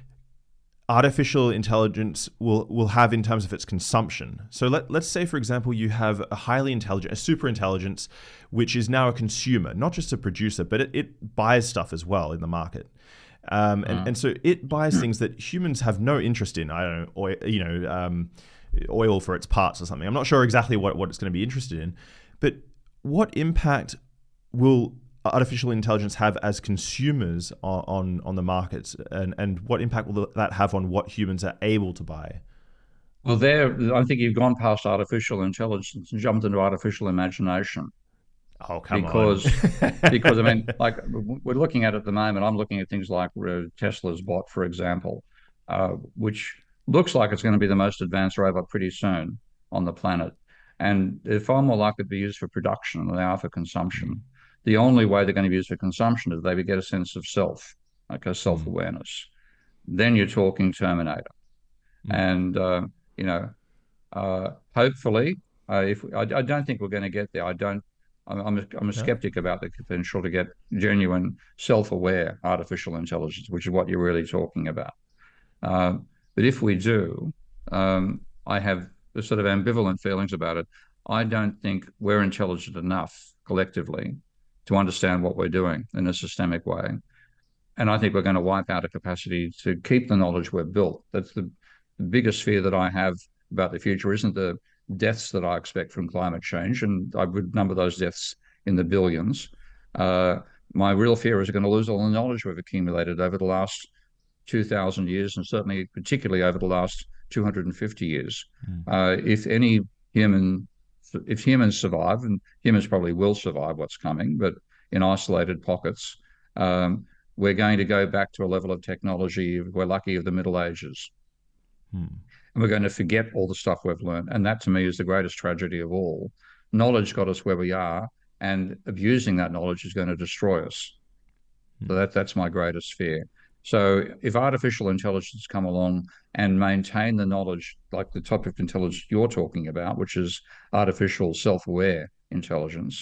artificial intelligence will will have in terms of its consumption? So let, let's say, for example, you have a highly intelligent, a super intelligence, which is now a consumer, not just a producer, but it, it buys stuff as well in the market. Um, and, uh. and so it buys things that humans have no interest in. I don't know, oil, you know, um, oil for its parts or something. I'm not sure exactly what, what it's going to be interested in, but what impact will artificial intelligence have as consumers on, on, on the markets, and, and what impact will that have on what humans are able to buy? Well, there, I think you've gone past artificial intelligence and jumped into artificial imagination. Oh, come because, on. because, I mean, like we're looking at at the moment, I'm looking at things like Tesla's bot, for example, uh, which looks like it's going to be the most advanced robot pretty soon on the planet. And they're far more likely to be used for production than they are for consumption. Mm. The only way they're going to be used for consumption is they get a sense of self, like a self-awareness. Mm. Then you're talking Terminator. Mm. And, uh, you know, uh, hopefully, uh, if I, I don't think we're going to get there. I don't, I'm, I'm a, I'm a skeptic yeah. about the potential to get genuine self-aware artificial intelligence, which is what you're really talking about. Uh, but if we do, um, I have the sort of ambivalent feelings about it. I don't think we're intelligent enough collectively to understand what we're doing in a systemic way. And I think we're going to wipe out a capacity to keep the knowledge we've built. That's the, the biggest fear that I have about the future isn't the deaths that I expect from climate change, and I would number those deaths in the billions. Uh, my real fear is we're going to lose all the knowledge we've accumulated over the last two thousand years, and certainly particularly over the last two hundred fifty years. Mm. Uh, if any human, if humans survive, and humans probably will survive what's coming, but in isolated pockets, um, we're going to go back to a level of technology, if we're lucky, of the Middle Ages. Mm. And we're going to forget all the stuff we've learned. And that, to me, is the greatest tragedy of all. Knowledge got us where we are, and abusing that knowledge is going to destroy us. Mm. So that, that's my greatest fear. So if artificial intelligence come along and maintain the knowledge, like the type of intelligence you're talking about, which is artificial self-aware intelligence,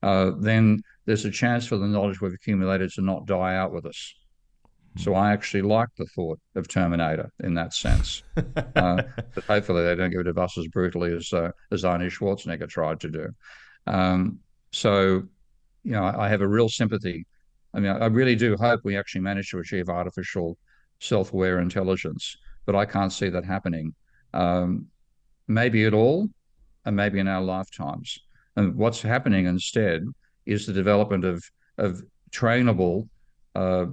uh, then there's a chance for the knowledge we've accumulated to not die out with us. So I actually like the thought of Terminator in that sense. Uh, but hopefully they don't give it to us as brutally as uh, as Arnie Schwarzenegger tried to do. Um, so, you know, I, I have a real sympathy. I mean, I, I really do hope we actually manage to achieve artificial self-aware intelligence, but I can't see that happening. Um, maybe at all, and maybe in our lifetimes. And what's happening instead is the development of of trainable uh,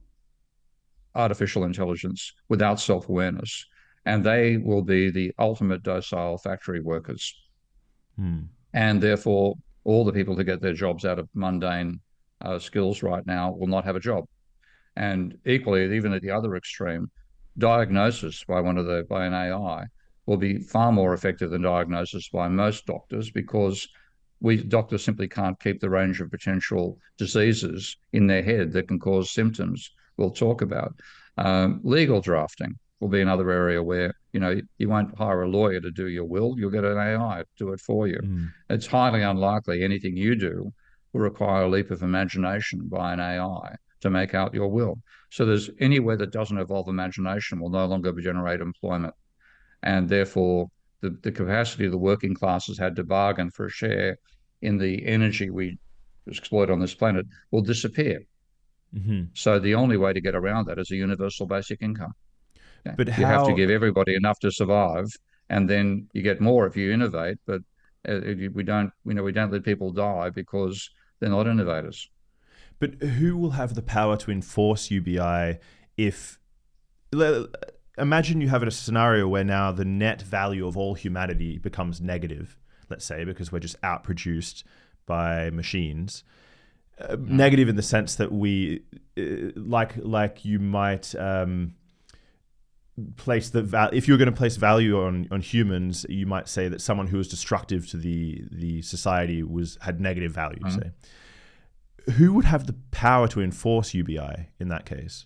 artificial intelligence without self-awareness, and they will be the ultimate docile factory workers. Hmm. And therefore, all the people who get their jobs out of mundane uh, skills right now will not have a job. And equally, even at the other extreme, diagnosis by one of the by an A I will be far more effective than diagnosis by most doctors, because we doctors simply can't keep the range of potential diseases in their head that can cause symptoms we'll talk about. Um, legal drafting will be another area where, you know, you won't hire a lawyer to do your will. You'll get an A I to do it for you. Mm. It's highly unlikely anything you do will require a leap of imagination by an A I to make out your will. So there's anywhere that doesn't involve imagination will no longer generate employment. And therefore, the, the capacity of the working classes had to bargain for a share in the energy we exploit on this planet will disappear. Mm-hmm. So the only way to get around that is a universal basic income. Okay? But you how... have to give everybody enough to survive, and then you get more if you innovate. But uh, we don't, you know, we don't let people die because they're not innovators. But who will have the power to enforce U B I if... Imagine you have a scenario where now the net value of all humanity becomes negative, let's say, because we're just outproduced by machines. Uh, mm. Negative in the sense that we, uh, like like you might um, place the val- if you're going to place value on on humans, you might say that someone who was destructive to the the society was had negative value. Mm. Say, who would have the power to enforce U B I in that case?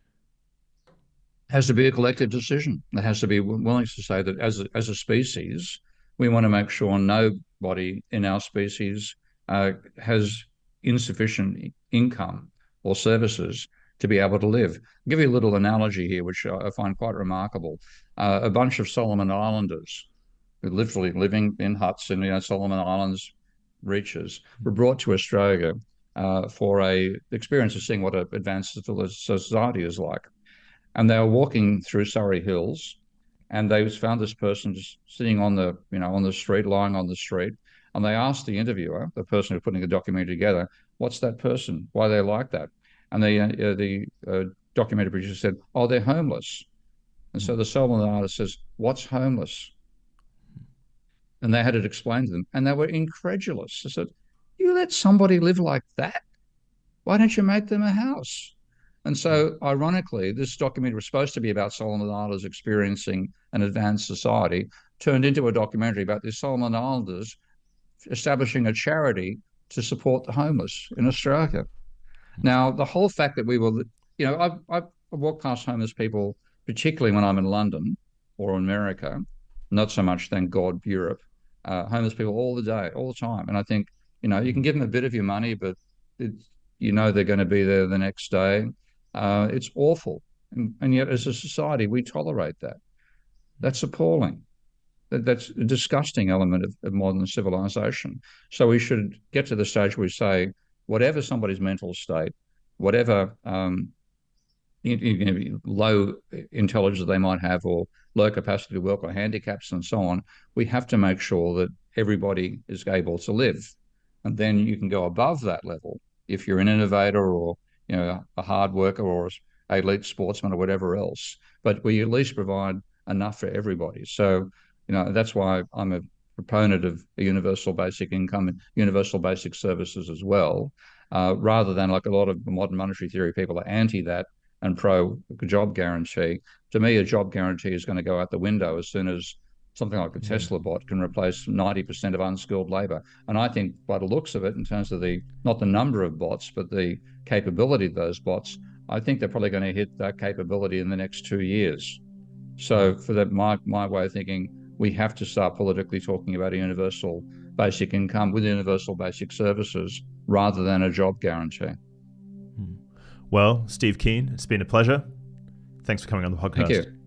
Has to be a collective decision. It has to be willing to say that as a, as a species, we want to make sure nobody in our species uh, has insufficient income or services to be able to live. I'll give you a little analogy here, which I find quite remarkable. Uh, a bunch of Solomon Islanders, literally living in huts in, you know, Solomon Islands reaches, were brought to Australia uh, for a experience of seeing what an advanced society is like. And they were walking through Surrey Hills, and they found this person just sitting on the, you know, on the street, lying on the street. And they asked the interviewer, the person who's putting the documentary together, what's that person? Why they like that? And the uh, the uh, documentary producer said, oh, they're homeless. And so the Solomon artist says, what's homeless? And they had it explained to them, and they were incredulous. They said, you let somebody live like that? Why don't you make them a house? And so, ironically, this documentary was supposed to be about Solomon Islanders experiencing an advanced society, turned into a documentary about the Solomon Islanders establishing a charity to support the homeless in Australia. Now, the whole fact that we were, you know, I've, I've walked past homeless people, particularly when I'm in London or America, not so much, thank God, Europe, uh, homeless people all the day, all the time. And I think, you know, you can give them a bit of your money, but it's, you know they're going to be there the next day. Uh, it's awful. And, and yet, as a society, we tolerate that. That's appalling. That, that's a disgusting element of, of modern civilization. So we should get to the stage where we say, whatever somebody's mental state, whatever um, you, you know, low intelligence they might have, or low capacity to work, or handicaps and so on, we have to make sure that everybody is able to live. And then you can go above that level if you're an innovator, or, you know, a hard worker, or an elite sportsman, or whatever else. But we at least provide enough for everybody. So, you know, that's why I'm a proponent of a universal basic income and universal basic services as well, uh, rather than, like a lot of modern monetary theory people are anti that and pro job guarantee. To me, a job guarantee is going to go out the window as soon as something like a Tesla bot can replace ninety percent of unskilled labor. And I think, by the looks of it, in terms of the, not the number of bots, but the capability of those bots, I think they're probably going to hit that capability in the next two years. So for that, my, my way of thinking, we have to start politically talking about a universal basic income with universal basic services rather than a job guarantee. Well, Steve Keen, it's been a pleasure. Thanks for coming on the podcast. Thank you.